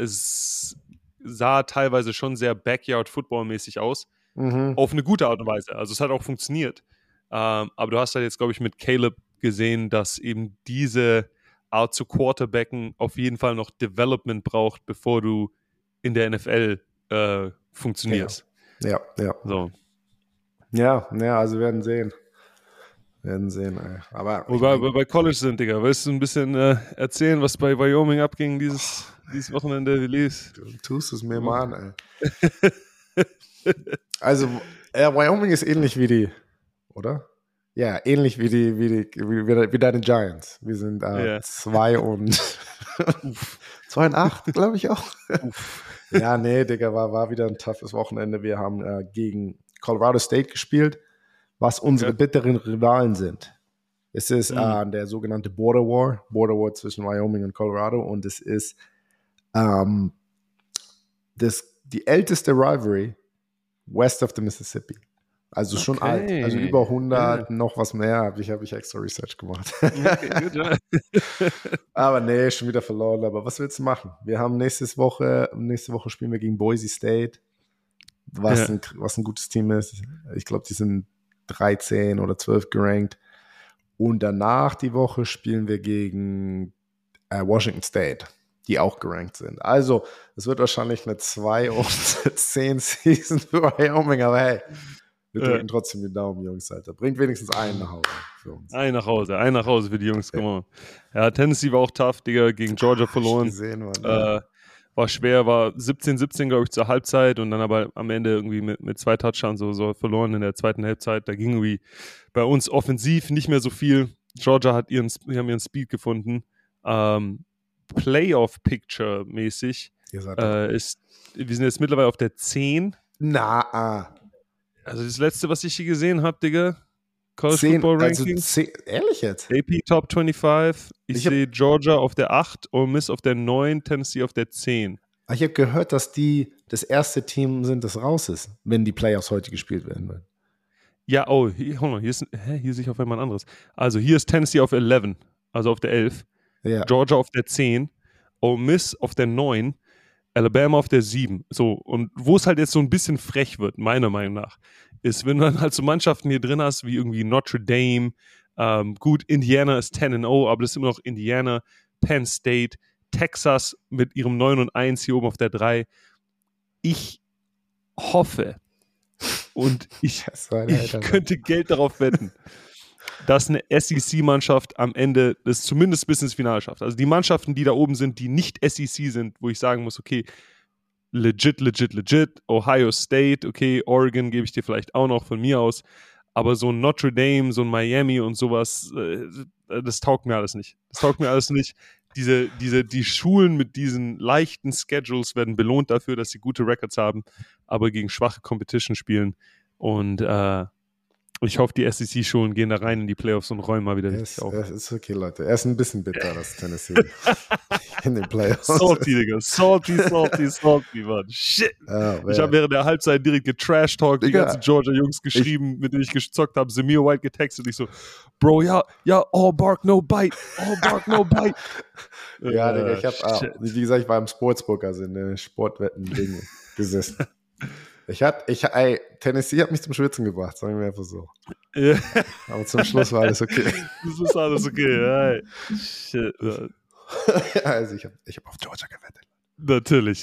sah teilweise schon sehr Backyard-Football-mäßig aus. Auf eine gute Art und Weise. Also es hat auch funktioniert. Aber du hast halt jetzt, glaube ich, mit Caleb gesehen, dass eben diese Art zu Quarterbacken auf jeden Fall noch Development braucht, bevor du in der NFL funktionierst. Ja. So. Ja, also wir werden sehen. Ey. Aber bei College sind, Digga. Willst du ein bisschen erzählen, was bei Wyoming abging dieses Wochenende? Wie lief's? Du tust es mir mal an, ey. Also, Wyoming ist ähnlich wie die, oder? Ja, ähnlich wie deine Giants. Wir sind 2 und 2 und 8, glaube ich auch. Ja, nee, Digga, war wieder ein toughes Wochenende. Wir haben gegen Colorado State gespielt, was unsere bitteren Rivalen sind. Es ist der sogenannte Border War zwischen Wyoming und Colorado, und es ist die älteste Rivalry west of the Mississippi. Also schon alt, also über 100, noch was mehr, habe ich extra Research gemacht. Okay, gut, ja. Aber nee, schon wieder verloren, aber was willst du machen? Wir haben nächste Woche spielen wir gegen Boise State, was ein gutes Team ist. Ich glaube, die sind 13 oder 12 gerankt. Und danach die Woche spielen wir gegen Washington State, die auch gerankt sind. Also, es wird wahrscheinlich eine 2-10 Season für Wyoming, aber hey, wir drücken trotzdem die Daumen, Jungs, Alter. Bringt wenigstens einen nach Hause für uns. Einen nach Hause für die Jungs, come on. Ja, Tennessee war auch tough, Digga, gegen Georgia verloren. Gesehen, Mann, war schwer, war 17-17, glaube ich, zur Halbzeit und dann aber am Ende irgendwie mit 2 Touchdowns so verloren in der zweiten Halbzeit. Da ging irgendwie bei uns offensiv nicht mehr so viel. Georgia haben ihren Speed gefunden. Playoff-Picture-mäßig wir sind jetzt mittlerweile auf der 10. Also das letzte, was ich hier gesehen habe, Digga, College Football Rankings. Also ehrlich jetzt? AP Top 25. Ich sehe Georgia auf der 8, Ole Miss auf der 9, Tennessee auf der 10. Ich habe gehört, dass die das erste Team sind, das raus ist, wenn die Playoffs heute gespielt werden. Ja, hier sehe ich auf einmal ein anderes. Also hier ist Tennessee auf 11, also auf der 11. Ja. Georgia auf der 10, Ole Miss auf der 9, Alabama auf der 7. So, und wo es halt jetzt so ein bisschen frech wird, meiner Meinung nach, ist, wenn du dann halt so Mannschaften hier drin hast, wie irgendwie Notre Dame, gut, Indiana ist 10-0, aber das ist immer noch Indiana, Penn State, Texas mit ihrem 9-1 hier oben auf der 3. Ich hoffe und ich könnte Geld darauf wetten, dass eine SEC-Mannschaft am Ende das zumindest bis ins Finale schafft. Also die Mannschaften, die da oben sind, die nicht SEC sind, wo ich sagen muss, okay, legit, Ohio State, okay, Oregon gebe ich dir vielleicht auch noch von mir aus, aber so ein Notre Dame, so ein Miami und sowas, das taugt mir alles nicht. Die Schulen mit diesen leichten Schedules werden belohnt dafür, dass sie gute Records haben, aber gegen schwache Competition spielen und ich hoffe, die SEC-Schulen gehen da rein in die Playoffs und räumen mal wieder richtig auf. Es ist okay, Leute. Er ist ein bisschen bitter, das Tennessee in den Playoffs. Salty, Digga. Salty, Mann. Shit. Ich habe während der Halbzeit direkt getrash-talkt, die ganzen Georgia-Jungs geschrieben, mit denen ich gezockt habe. Samir White getextet. Ich so, Bro, ja, all bark, no bite. All bark, no bite. Ja, Digga, ich habe, wie gesagt, ich war im Sportsbook, also in der Sportwetten-Ding gesessen. Tennessee hat mich zum Schwitzen gebracht, sagen wir einfach so. Ja. Aber zum Schluss war alles okay. Das ist alles okay, ja. Shit. Also ich hab auf Georgia gewettet. Natürlich.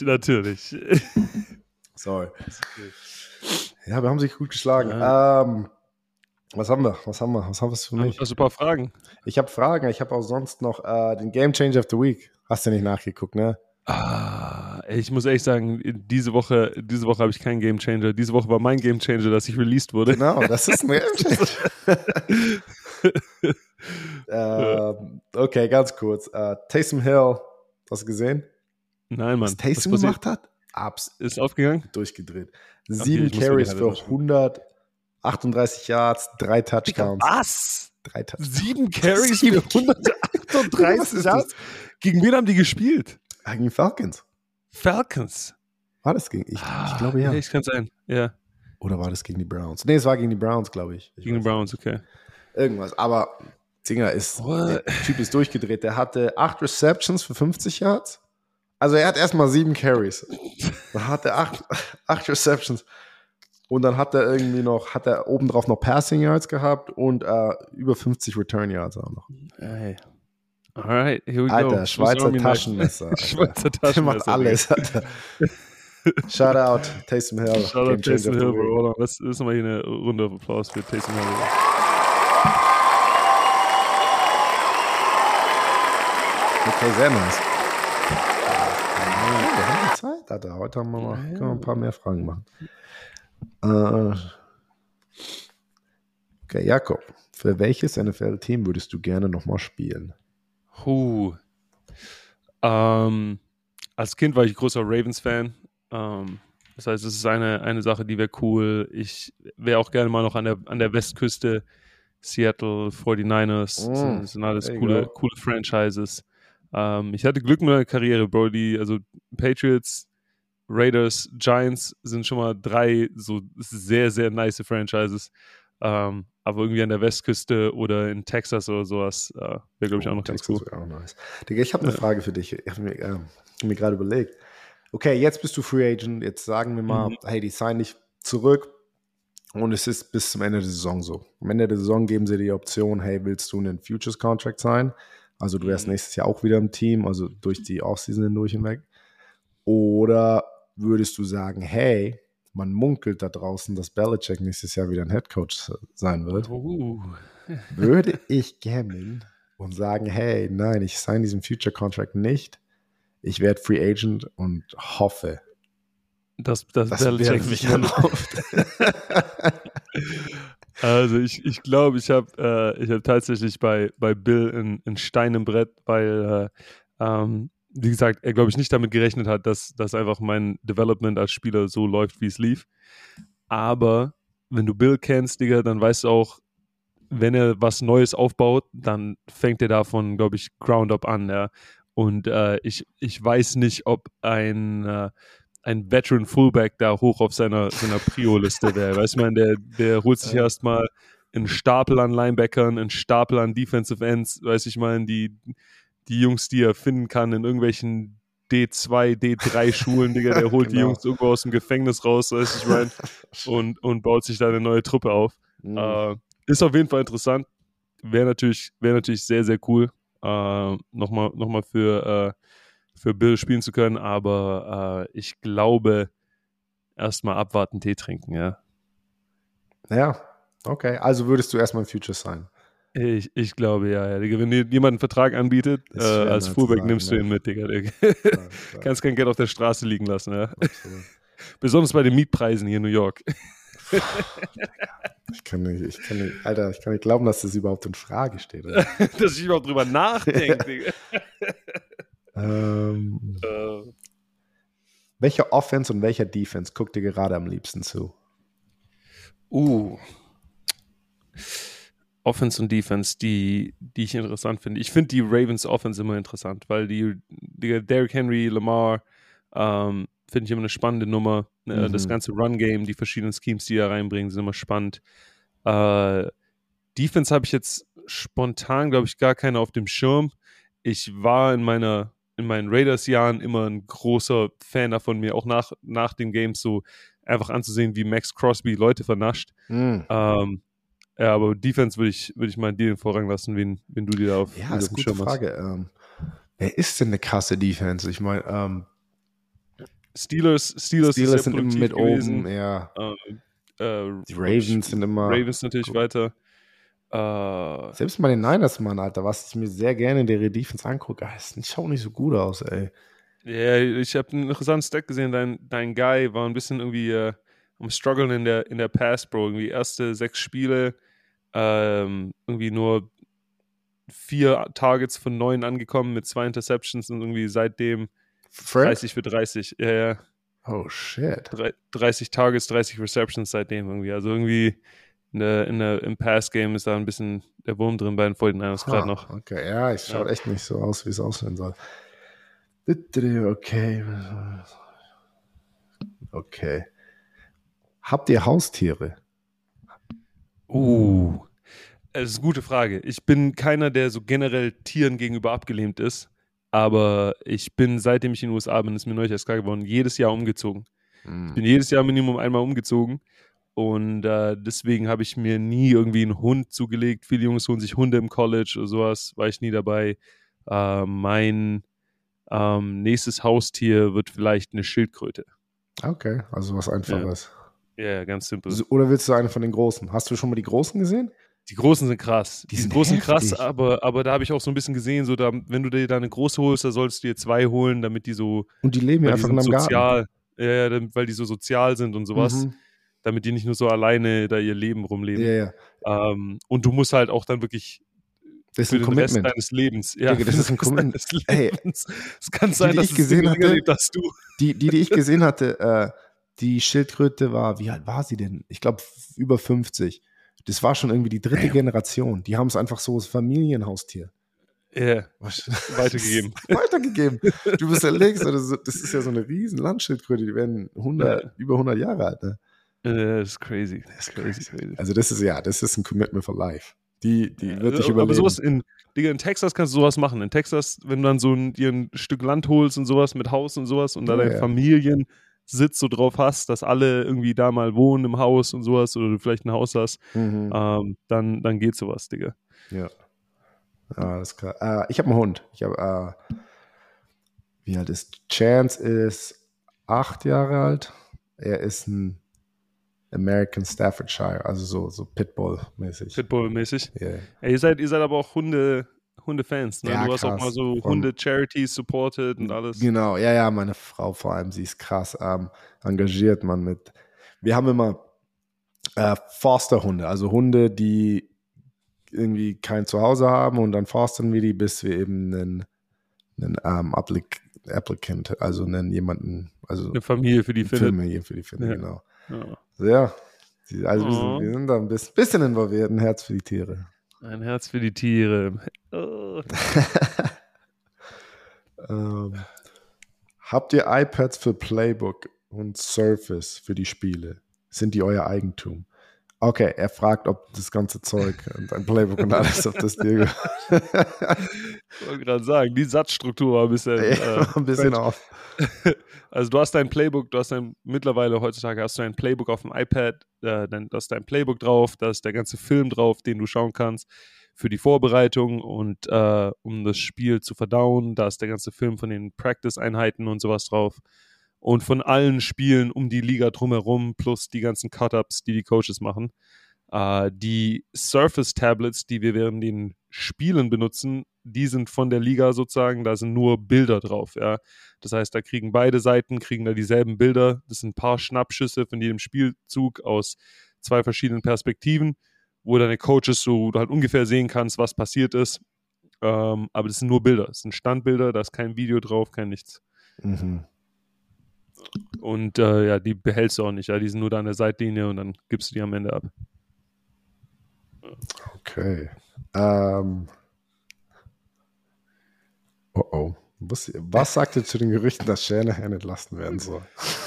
Sorry. Ja, wir haben sich gut geschlagen. Ja. Was haben wir? Was hast du für mich? Hast du ein paar Fragen? Ich habe Fragen. Ich habe auch sonst noch den Game Changer of the Week. Hast du nicht nachgeguckt, ne? Ich muss ehrlich sagen, diese Woche habe ich keinen Game Changer. Diese Woche war mein Game Changer, dass ich released wurde. Genau, das ist ein Game Changer. Okay, ganz kurz. Taysom Hill, hast du gesehen? Nein, Mann. Was Taysom gemacht hat? Ist aufgegangen? Durchgedreht. 7 Carries für 138 Yards, 3 Touchdowns. Was? 3 Touchdowns. 7 Carries für 138 Yards? Gegen wen haben die gespielt? Gegen Falcons. War das gegen? Ich glaube, ja. Ich kann sein, ja. Oder war das gegen die Browns? Nee, es war gegen die Browns, glaube ich. Gegen die Browns, okay. Irgendwas. Aber der Typ ist durchgedreht. Der hatte 8 Receptions für 50 Yards. Also er hat erstmal 7 Carries. Dann hat er 8 Receptions. Und dann hat er obendrauf noch Passing Yards gehabt und über 50 Return Yards auch noch. Hey. Alright, here we Alter, go. Schweizer Taschenmesser. Schweizer Taschenmesser. Der macht alles, Alter. Shoutout, Taysom Hill. Shoutout, Taysom Hill, Bro. Das ist nochmal hier eine Runde of Applaus für Taysom Hill. Okay, sehr nice. Wir haben die Zeit, Alter. Heute können wir ein paar mehr Fragen machen. Okay, Jakob. Für welches NFL-Team würdest du gerne nochmal spielen? Als Kind war ich großer Ravens-Fan. Das heißt, es ist eine Sache, die wäre cool. Ich wäre auch gerne mal noch an der Westküste. Seattle 49ers, sind alles coole Franchises. Ich hatte Glück mit meiner Karriere, Bro. Also Patriots, Raiders, Giants sind schon mal 3 so sehr, sehr nice Franchises. Aber irgendwie an der Westküste oder in Texas oder sowas wäre, glaube ich, auch noch Texas ganz cool. Auch nice. Digga, ich habe eine Frage für dich. Ich habe mir gerade überlegt. Okay, jetzt bist du Free Agent. Jetzt sagen wir mal, hey, die signen dich zurück. Und es ist bis zum Ende der Saison so. Am Ende der Saison geben sie die Option, hey, willst du einen Futures Contract sein? Also du wärst nächstes Jahr auch wieder im Team, also durch die Offseason hindurch hinweg. Oder würdest du sagen, hey, man munkelt da draußen, dass Belichick nächstes Jahr wieder ein Headcoach sein wird? Würde ich gammeln und sagen, hey, nein, ich sign diesen Future Contract nicht. Ich werde Free Agent und hoffe, dass Belichick mich anruft. Also ich glaube, ich habe tatsächlich bei Bill ein Stein im Brett, weil wie gesagt, er, glaube ich, nicht damit gerechnet hat, dass einfach mein Development als Spieler so läuft, wie es lief. Aber wenn du Bill kennst, Digga, dann weißt du auch, wenn er was Neues aufbaut, dann fängt er davon, glaube ich, Ground Up an. Ja. Und ich weiß nicht, ob ein Veteran Fullback da hoch auf seiner Prio-Liste wäre. Weißt du, der holt sich erstmal einen Stapel an Linebackern, einen Stapel an Defensive Ends, weiß ich mal, die Jungs, die er finden kann in irgendwelchen D2, D3-Schulen, Digga, der holt die Jungs irgendwo aus dem Gefängnis raus, weiß ich mal, und baut sich da eine neue Truppe auf. Ist auf jeden Fall interessant. Wäre natürlich sehr, sehr cool, nochmal für Bill spielen zu können, aber ich glaube, erstmal abwarten, Tee trinken, ja. Ja, okay. Also würdest du erstmal ein Future sein? Ich glaube, ja. Wenn dir jemand einen Vertrag anbietet, als Fullback nimmst du ihn mit, Digga. Klar. Kannst kein Geld auf der Straße liegen lassen, ja. Absolut. Besonders bei den Mietpreisen hier in New York. Ich kann nicht glauben, dass das überhaupt in Frage steht. Oder? Dass ich überhaupt drüber nachdenke, Digga. Welcher Offense und welcher Defense guckt dir gerade am liebsten zu? Offense und Defense, die ich interessant finde. Ich finde die Ravens Offense immer interessant, weil die Derrick Henry, Lamar, finde ich immer eine spannende Nummer. Das ganze Run-Game, die verschiedenen Schemes, die da reinbringen, sind immer spannend. Defense habe ich jetzt spontan, glaube ich, gar keine auf dem Schirm. Ich war in meinen Raiders-Jahren immer ein großer Fan davon, mir auch nach den Games so einfach anzusehen, wie Max Crosby Leute vernascht. Ja, aber Defense würde ich mal dir den Vorrang lassen, wenn du dir da auf ja, ist eine gute Frage. Wer ist denn eine krasse Defense? Ich meine, Steelers sind immer mit gewesen. Oben, ja. Die Ravens sind immer. Ravens natürlich weiter. Selbst bei den Niners, Mann, Alter, was ich mir sehr gerne in der Defense angucke, schaut nicht so gut aus, ey. Ja, ich habe einen interessanten Stat gesehen. Dein Guy war ein bisschen irgendwie am Struggeln in der Pass, Bro. Irgendwie erste 6 Spiele, irgendwie nur 4 Targets von 9 angekommen mit 2 Interceptions und irgendwie seitdem 30 für 30. Ja, ja. Oh, shit. 30 Targets, 30 Receptions seitdem irgendwie. Also irgendwie im Pass-Game ist da ein bisschen der Wurm drin bei den 49ers gerade noch. Okay, ja, es schaut echt nicht so aus, wie es aussehen soll. Okay. Habt ihr Haustiere? Das ist eine gute Frage. Ich bin keiner, der so generell Tieren gegenüber abgelehnt ist, aber ich bin, seitdem ich in den USA bin, ist mir neulich erst klar geworden, jedes Jahr umgezogen. Ich bin jedes Jahr Minimum einmal umgezogen und deswegen habe ich mir nie irgendwie einen Hund zugelegt. Viele Jungs holen sich Hunde im College oder sowas, war ich nie dabei. Mein nächstes Haustier wird vielleicht eine Schildkröte. Okay, also was Einfaches. Ja, ganz simpel. Oder willst du eine von den Großen? Hast du schon mal die Großen gesehen? Die Großen sind krass. Die Großen krass, aber da habe ich auch so ein bisschen gesehen, so da, wenn du dir da eine große holst, da solltest du dir 2 holen, damit die so. Und die leben ja einfach in einem sozial, Garten. Ja, weil die so sozial sind und sowas. damit die nicht nur so alleine da ihr Leben rumleben. Ja. Und du musst halt auch dann wirklich das ist für ein den Commitment. Rest deines Lebens. Ja, das ist ein Commitment. Es kann sein, dass es länger lebt als du. Die ich gesehen hatte, die Schildkröte war, wie alt war sie denn? Ich glaube, über 50. Das war schon irgendwie die dritte Generation. Die haben es einfach so als Familienhaustier. Ja, weitergegeben. Du bist ja links, das ist ja so eine riesen Landschildkröte, die werden über 100 Jahre alt. Ne? Das ist crazy. Crazy. Also das ist ein Commitment for life. Die wird dich überleben. Aber sowas in Texas kannst du sowas machen. In Texas, wenn du dann so dir ein Stück Land holst und sowas mit Haus und sowas und da deinen Familiensitz so drauf hast, dass alle irgendwie da mal wohnen im Haus und sowas oder du vielleicht ein Haus hast, dann geht sowas, Digga. Ja. Alles klar. Ich habe einen Hund. Wie alt ist? Chance ist 8 Jahre alt. Er ist ein American Staffordshire, also so Pitbull-mäßig. Pitbull-mäßig? Yeah. Ey, ihr seid aber auch Hundefans, ne? Ja, du hast auch mal so Hunde-Charities supported und alles. Genau, ja, meine Frau vor allem, sie ist krass engagiert, man mit. Wir haben immer Foster-Hunde, also Hunde, die irgendwie kein Zuhause haben und dann fostern wir die, bis wir eben einen Applicant, also jemanden, also eine Familie für die findet. Genau. Ja, wir sind da ein bisschen involviert, ein Herz für die Tiere. Ein Herz für die Tiere. Oh. Habt ihr iPads für Playbook und Surface für die Spiele? Sind die euer Eigentum? Okay, er fragt, ob das ganze Zeug und ein Playbook und alles, ob das dir gehört. Ich wollte gerade sagen, die Satzstruktur war ein bisschen auf. Also du hast mittlerweile heutzutage hast du ein Playbook auf dem iPad, da ist dein Playbook drauf, da ist der ganze Film drauf, den du schauen kannst für die Vorbereitung und um das Spiel zu verdauen, da ist der ganze Film von den Practice-Einheiten und sowas drauf. Und von allen Spielen um die Liga drumherum, plus die ganzen Cut-Ups, die Coaches machen. Die Surface-Tablets, die wir während den Spielen benutzen, die sind von der Liga sozusagen, da sind nur Bilder drauf. Ja? Das heißt, da kriegen beide Seiten da dieselben Bilder. Das sind ein paar Schnappschüsse von jedem Spielzug aus 2 verschiedenen Perspektiven, wo deine Coaches du halt ungefähr sehen kannst, was passiert ist. Aber das sind nur Bilder. Das sind Standbilder, da ist kein Video drauf, kein nichts. Mhm. Und die behältst du auch nicht. Ja? Die sind nur da an der Seitlinie und dann gibst du die am Ende ab. Okay. Was sagt ihr zu den Gerüchten, dass Shanahan entlassen werden soll?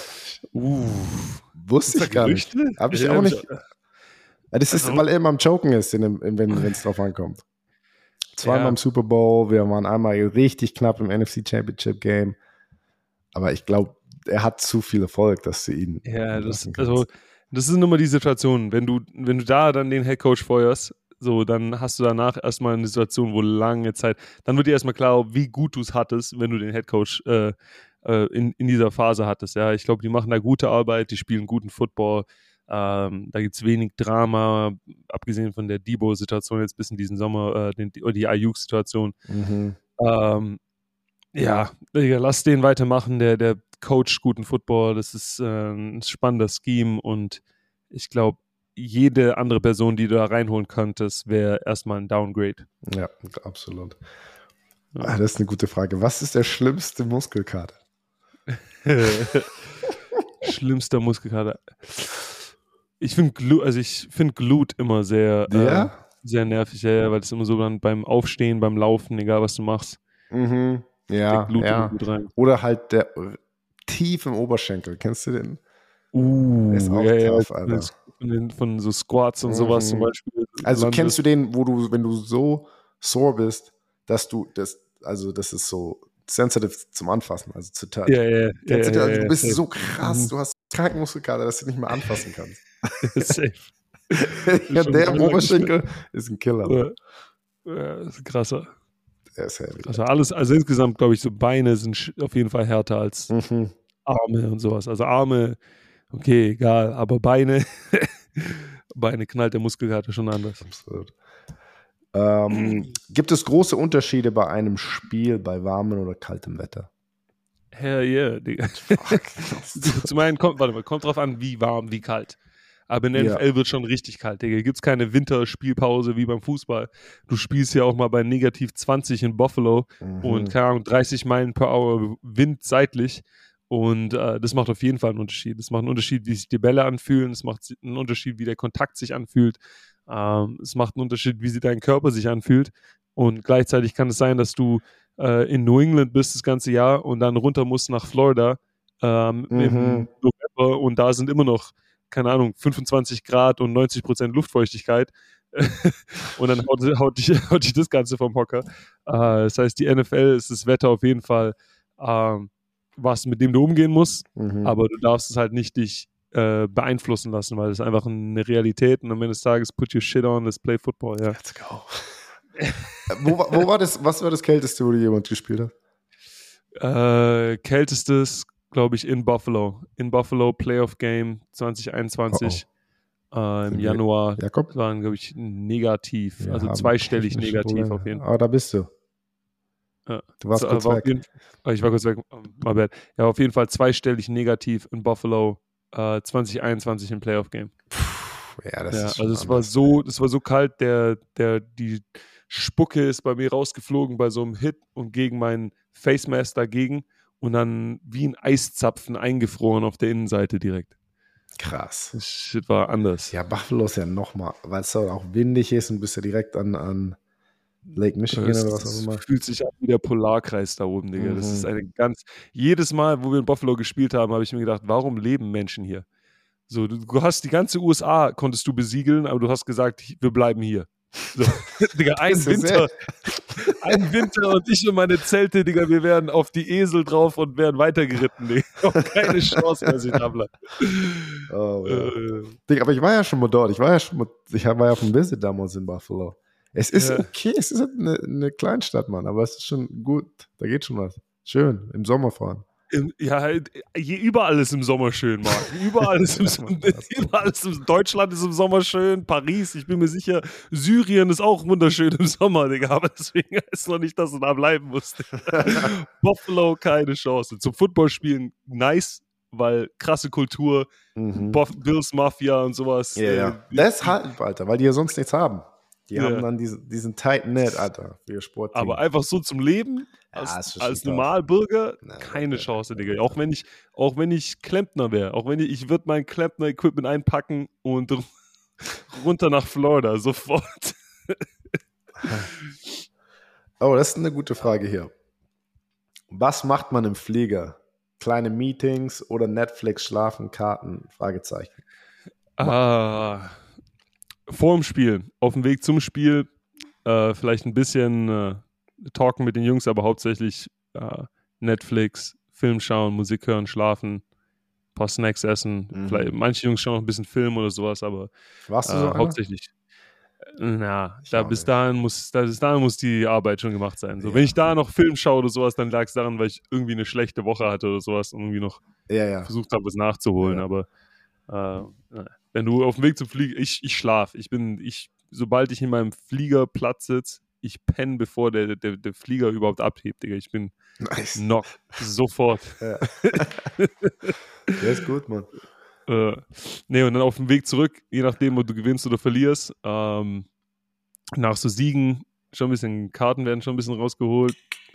Wusste ich gar nicht. Habe ich auch nicht. Das ist, weil er immer am Joken ist, wenn es drauf ankommt. Zweimal im Super Bowl, wir waren einmal richtig knapp im NFC Championship Game. Aber ich glaube, er hat zu viel Erfolg, dass du ihn. Ja, das ist immer die Situation. Wenn du da dann den Headcoach feuerst, so, dann hast du danach erstmal eine Situation, wo lange Zeit, dann wird dir erstmal klar, wie gut du es hattest, wenn du den Headcoach in dieser Phase hattest. Ja, ich glaube, die machen da gute Arbeit, die spielen guten Football. Da gibt es wenig Drama, abgesehen von der Debo-Situation jetzt bis in diesen Sommer, die Ayuk-Situation. Mhm. Lass den weitermachen, der coacht guten Football, das ist ein spannender Scheme und ich glaube, jede andere Person, die du da reinholen könntest, wäre erstmal ein Downgrade. Ja, absolut. Ja. Das ist eine gute Frage. Was ist der schlimmste Muskelkater? Schlimmster Muskelkater. Ich finde Glut immer sehr, sehr nervig, weil es immer so dann beim Aufstehen, beim Laufen, egal was du machst. Mhm. Ja. Gut rein. Oder halt der tief im Oberschenkel. Kennst du den? Der ist auch tough, Alter. Von so Squats und sowas zum Beispiel. Also kennst du den, wenn du so sore bist, dass das ist so sensitive zum Anfassen, also zu touch. Ja. Du bist so krass, du hast Krankenmuskelkater, dass du nicht mehr anfassen kannst. Safe. Der im Oberschenkel ist ein Killer. Ja, das ist krasser. Der ist heavy. Also insgesamt, glaube ich, so Beine sind auf jeden Fall härter als Arme und sowas. Also Arme, okay, egal, aber Beine knallt der Muskelkater schon anders. Absolut. Gibt es große Unterschiede bei einem Spiel bei warmem oder kaltem Wetter? Hell yeah, Digga. Zum einen kommt drauf an, wie warm, wie kalt. Aber in der NFL wird schon richtig kalt, Digga. Gibt es keine Winterspielpause wie beim Fußball. Du spielst ja auch mal bei negativ 20 in Buffalo und, keine Ahnung, 30 Meilen per Hour Wind seitlich. Und das macht auf jeden Fall einen Unterschied. Das macht einen Unterschied, wie sich die Bälle anfühlen. Es macht einen Unterschied, wie der Kontakt sich anfühlt. Es macht einen Unterschied, wie sich dein Körper sich anfühlt. Und gleichzeitig kann es sein, dass du in New England bist das ganze Jahr und dann runter musst nach Florida im November und da sind immer noch, keine Ahnung, 25 Grad und 90% Luftfeuchtigkeit. Und dann haut dich das Ganze vom Hocker. Das heißt, die NFL ist das Wetter auf jeden Fall was, mit dem du umgehen musst, aber du darfst es halt nicht dich beeinflussen lassen, weil es einfach eine Realität und am Ende des Tages put your shit on, let's play football, ja. Let's go. wo war das, was war das Kälteste, wo du jemand gespielt hast? Kältestes, glaube ich, in Buffalo. In Buffalo, Playoff Game 2021 im Januar. Jakob? Waren, glaube ich, negativ, also zweistellig negativ auf jeden Fall. Aber da bist du. Ja. Du warst kurz weg. Ich war kurz weg, my bad. Ja, auf jeden Fall zweistellig negativ in Buffalo 2021 im Playoff Game. Ja, das ist also es war so kalt, die Spucke ist bei mir rausgeflogen bei so einem Hit und gegen meinen Face Mask dagegen und dann wie ein Eiszapfen eingefroren auf der Innenseite direkt. Krass. Das Shit war anders. Ja, Buffalo ist ja nochmal, weil es auch windig ist und bist ja direkt an Lake Michigan oder was auch immer. Das fühlt sich an wie der Polarkreis da oben, Digga. Das ist jedes Mal, wo wir in Buffalo gespielt haben, habe ich mir gedacht, warum leben Menschen hier? So, du hast die ganze USA konntest du besiegeln, aber du hast gesagt, wir bleiben hier. So, Digga, ein Winter und ich und meine Zelte, Digga, wir werden auf die Esel drauf und werden weitergeritten, Digga. Keine Chance, dass ich da bleibe. Oh, ja. Digga, aber ich war ja schon mal dort. Ich war ja auf dem Visit damals in Buffalo. Es ist okay, es ist eine Kleinstadt, Mann, aber es ist schon gut. Da geht schon was. Schön, im Sommer fahren. Überall ist im Sommer schön, Marc. Überall ist Deutschland ist im Sommer schön, Paris, ich bin mir sicher, Syrien ist auch wunderschön im Sommer, Digga, aber deswegen heißt es noch nicht, dass du da bleiben musst. Buffalo, keine Chance. Zum Footballspielen nice, weil krasse Kultur, Bills Mafia und sowas. Ja. Deshalb, Alter, weil die ja sonst nichts haben. Die haben dann diesen tight net, Alter, für ihr Sportteam. Aber einfach so zum Leben, als Normalbürger, keine Chance, Digga. Auch wenn ich Klempner wäre, ich würde mein Klempner-Equipment einpacken und runter nach Florida, sofort. Oh, das ist eine gute Frage hier. Was macht man im Flieger? Kleine Meetings oder Netflix, Schlafen, Karten? Fragezeichen. Vor dem Spiel, auf dem Weg zum Spiel, vielleicht ein bisschen talken mit den Jungs, aber hauptsächlich Netflix, Film schauen, Musik hören, schlafen, ein paar Snacks essen. Vielleicht, manche Jungs schauen noch ein bisschen Film oder sowas, aber warst du so hauptsächlich. Bis dahin muss die Arbeit schon gemacht sein. So, wenn ich da noch Film schaue oder sowas, dann lag es daran, weil ich irgendwie eine schlechte Woche hatte oder sowas und irgendwie noch versucht habe, was nachzuholen. Aber wenn du auf dem Weg zum Flieger, ich schlaf. Sobald ich in meinem Fliegerplatz sitze, ich penne, bevor der Flieger überhaupt abhebt, Digga. Ich bin knock sofort. Ja. Der ist gut, Mann. Und dann auf dem Weg zurück, je nachdem, ob du gewinnst oder verlierst, nach so Siegen, Karten werden schon ein bisschen rausgeholt.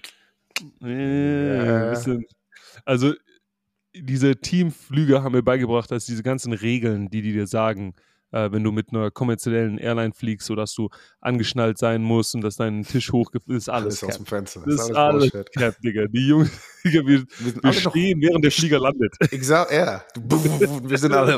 Also diese Teamflüge haben mir beigebracht, dass diese ganzen Regeln, die dir sagen, wenn du mit einer kommerziellen Airline fliegst, so dass du angeschnallt sein musst und dass dein Tisch hoch ist, alles aus dem Fenster. Das ist alles Cap, Digga. Die Jungs, Digga, wir stehen, während der Flieger landet. Wir sind alle.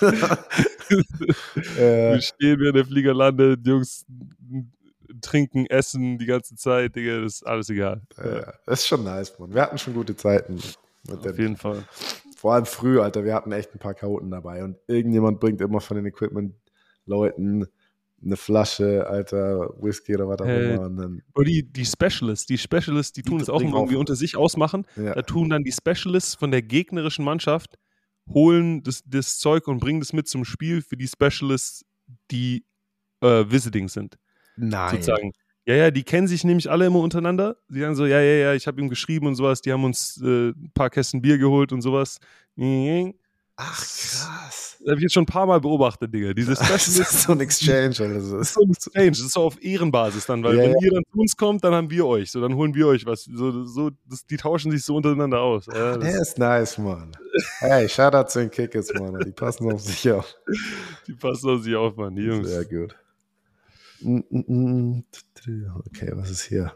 Wir stehen, während der Flieger landet, Jungs trinken, essen die ganze Zeit, Digga, das ist alles egal. Das ist schon nice, Mann. Wir hatten schon gute Zeiten. Auf jeden Fall. Vor allem früh, Alter, wir hatten echt ein paar Chaoten dabei und irgendjemand bringt immer von den Equipment-Leuten eine Flasche, Alter, Whisky oder was auch immer. Und dann die Specialists, die tun es auch immer irgendwie unter sich ausmachen. Ja. Da tun dann die Specialists von der gegnerischen Mannschaft, holen das Zeug und bringen das mit zum Spiel für die Specialists, die visiting sind. Nein. Sozusagen. Ja, die kennen sich nämlich alle immer untereinander. Die sagen so, ja, ich habe ihm geschrieben und sowas. Die haben uns ein paar Kästen Bier geholt und sowas. Ach, krass. Das habe ich jetzt schon ein paar Mal beobachtet, Digga. Dieses Das ist so ein Exchange. Also. Das ist so ein Exchange. Das ist so auf Ehrenbasis dann, weil wenn ihr dann zu uns kommt, dann haben wir euch. So, dann holen wir euch was. Die tauschen sich so untereinander aus. Ja, der ist nice, Mann. Hey, Shoutout zu den Kickers, Mann. Die passen auf sich auf. Die passen auf sich auf, Mann, die Jungs. Sehr gut. Okay, was ist hier?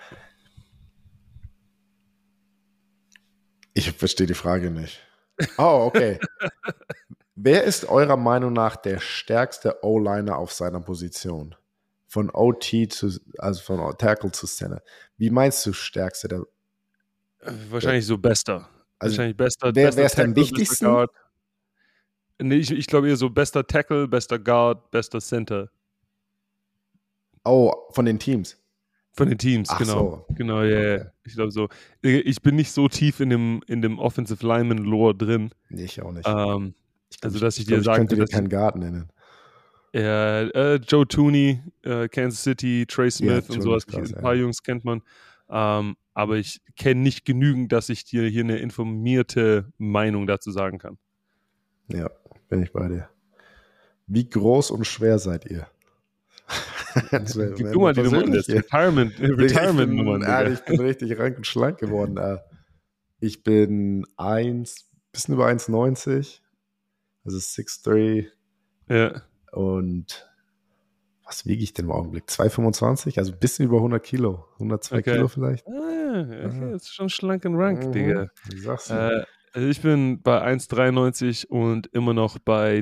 Ich verstehe die Frage nicht. Oh, okay. Wer ist eurer Meinung nach der stärkste O-Liner auf seiner Position? Von OT also von Tackle zu Center. Wie meinst du stärkste? Wahrscheinlich so bester. Also wahrscheinlich bester. Wer ist am wichtigsten? Nee, ich glaube eher so bester Tackle, bester Guard, bester Center. Oh, von den Teams. Von den Teams, Ach genau. So. Genau, ja, okay. Ich glaube so. Ich bin nicht so tief in dem Offensive Lineman-Lore drin. Nee, ich auch nicht. Dass ich dir sagen könnte dir keinen Guard nennen. Ja, Joe Tooney, Kansas City, Trey Smith und sowas. Krass, ein paar Jungs kennt man. Aber ich kenne nicht genügend, dass ich dir hier eine informierte Meinung dazu sagen kann. Ja, bin ich bei dir. Wie groß und schwer seid ihr? Gib du mal die Nummer, das Retirement-Nummern. Ich bin richtig rank und schlank geworden. Ich bin bisschen über 1,90, also 6'3". Ja. Und was wiege ich denn im Augenblick? 2,25, also ein bisschen über 100 Kilo. 102 Kilo vielleicht. Okay, das ist schon schlank und rank, Digga. Sagst du. Also ich bin bei 1,93 und immer noch bei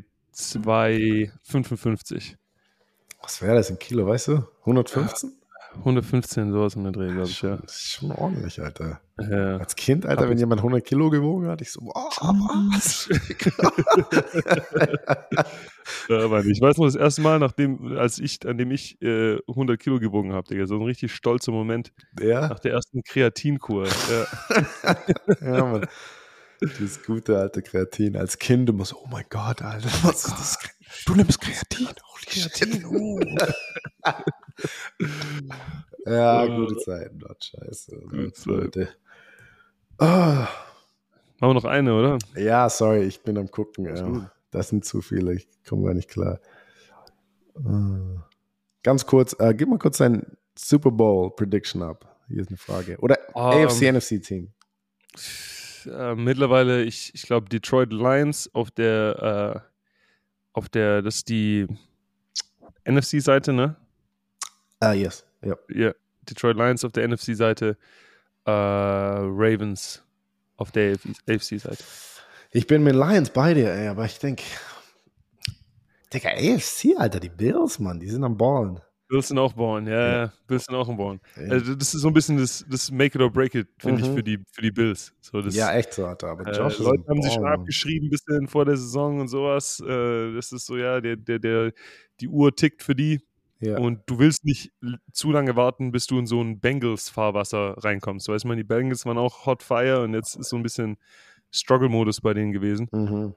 2,55. Was wäre das in Kilo, weißt du? 115? 115, sowas in der Dreh, glaube ich, ja. Das ist schon ordentlich, Alter. Ja. Als Kind, Alter, wenn jemand 100 Kilo gewogen hat, ich so, was? Ja, Mann, ich weiß noch, das erste Mal, an dem ich 100 Kilo gewogen habe, Digga, so ein richtig stolzer Moment. Ja? Nach der ersten Kreatinkur. Ja, ja, Mann. Dieses gute alte Kreatin. Als Kind immer so, oh mein Gott, Alter, was ist das? Du nimmst Kreatin. Kreatin, Ja, gute Zeiten dort, scheiße. Gute Zeit. Machen wir noch eine, oder? Ja, sorry, ich bin am Gucken. Ja. Das sind zu viele, ich komme gar nicht klar. Ganz kurz, gib mal kurz dein Super Bowl Prediction ab. Hier ist eine Frage. Oder AFC, NFC Team. Mittlerweile, ich glaube, Detroit Lions auf der, das ist die NFC-Seite, ne? Yes. Yep. Ja, Detroit Lions auf der NFC-Seite, Ravens auf der AFC-Seite. Ich bin mit Lions bei dir, ey, aber ich denke, Digga, AFC, Alter, die Bills, Mann, die sind am Ballen. Bills sind auch ballen, ja. Bills sind auch am Ballen. Also das ist so ein bisschen das Make it or break it, finde ich, für die Bills. So, ja, echt so, Alter. Aber Josh Leute haben sich schon abgeschrieben, ein bisschen vor der Saison und sowas. Das ist so, ja, die Uhr tickt für die. Ja. Und du willst nicht zu lange warten, bis du in so ein Bengals-Fahrwasser reinkommst. Weißt du, die Bengals waren auch hot fire und jetzt ist so ein bisschen Struggle-Modus bei denen gewesen.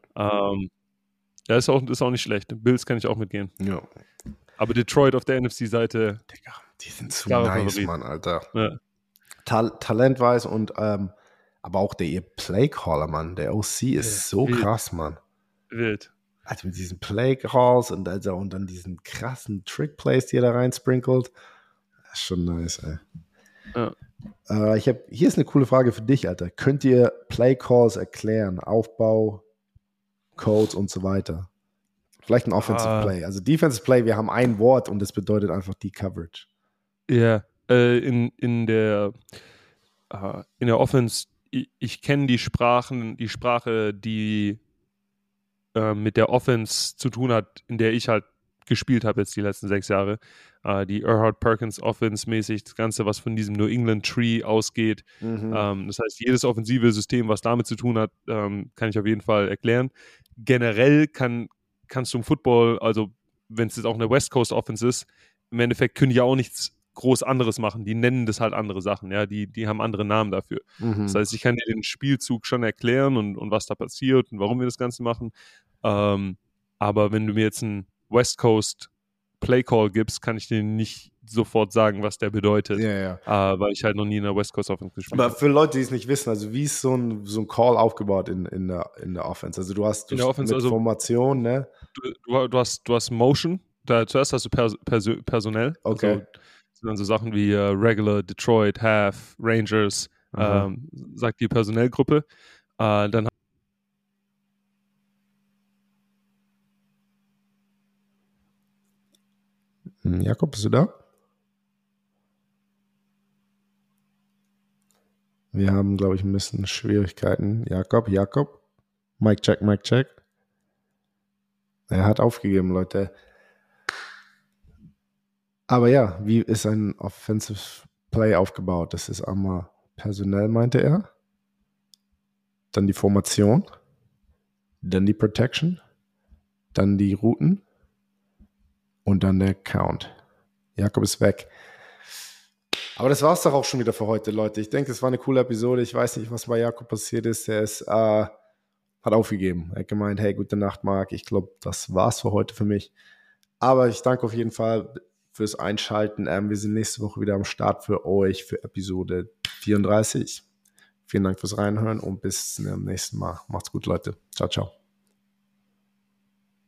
Ja, ist auch nicht schlecht. Bills kann ich auch mitgehen. Ja. Aber Detroit auf der NFC-Seite. Digga, die sind zu nice, Favorit. Mann, Alter. Ja. Talentweise und aber auch der Play-Caller, Mann. Der OC ist so wild. Krass, Mann. Wild. Also mit diesen Play-Calls und dann diesen krassen Trick-Plays, die er da reinsprinkelt. Das ist schon nice, ey. Ja. Hier ist eine coole Frage für dich, Alter. Könnt ihr Play-Calls erklären? Aufbau, Codes und so weiter. Vielleicht ein Offensive Play. Also Defensive Play, wir haben ein Wort und das bedeutet einfach die Coverage. Ja, in der Offense, ich kenne die Sprache, die mit der Offense zu tun hat, in der ich halt gespielt habe jetzt die letzten 6 Jahre. Die Erhard Perkins Offense mäßig, das Ganze, was von diesem New England Tree ausgeht. Das heißt, jedes offensive System, was damit zu tun hat, kann ich auf jeden Fall erklären. Generell kannst du im Football, also wenn es jetzt auch eine West Coast Offense ist, im Endeffekt können die ja auch nichts groß anderes machen. Die nennen das halt andere Sachen, ja, die haben andere Namen dafür. Das heißt, ich kann dir den Spielzug schon erklären und was da passiert und warum wir das Ganze machen. Aber wenn du mir jetzt einen West Coast Play-Call gibst, kann ich dir nicht sofort sagen, was der bedeutet, weil ich halt noch nie in der West Coast Offense gespielt habe. Aber für Leute, die es nicht wissen, also wie ist so ein Call aufgebaut in der Offense? Also du hast Offense, mit Formation, ne? Du hast Motion, zuerst hast du personell, okay. Also sind dann so Sachen wie Regular, Detroit, Half, Rangers, sagt die Personellgruppe. Dann Jakob, bist du da? Wir haben, glaube ich, ein bisschen Schwierigkeiten. Jakob. Mic check. Er hat aufgegeben, Leute. Aber ja, wie ist ein Offensive Play aufgebaut? Das ist einmal personell, meinte er. Dann die Formation. Dann die Protection. Dann die Routen. Und dann der Count. Jakob ist weg. Aber das war es doch auch schon wieder für heute, Leute. Ich denke, es war eine coole Episode. Ich weiß nicht, was bei Jakob passiert ist. Er hat aufgegeben. Er hat gemeint, hey, gute Nacht, Marc. Ich glaube, das war's für heute für mich. Aber ich danke auf jeden Fall fürs Einschalten. Wir sind nächste Woche wieder am Start für euch für Episode 34. Vielen Dank fürs Reinhören und bis zum nächsten Mal. Macht's gut, Leute. Ciao, ciao.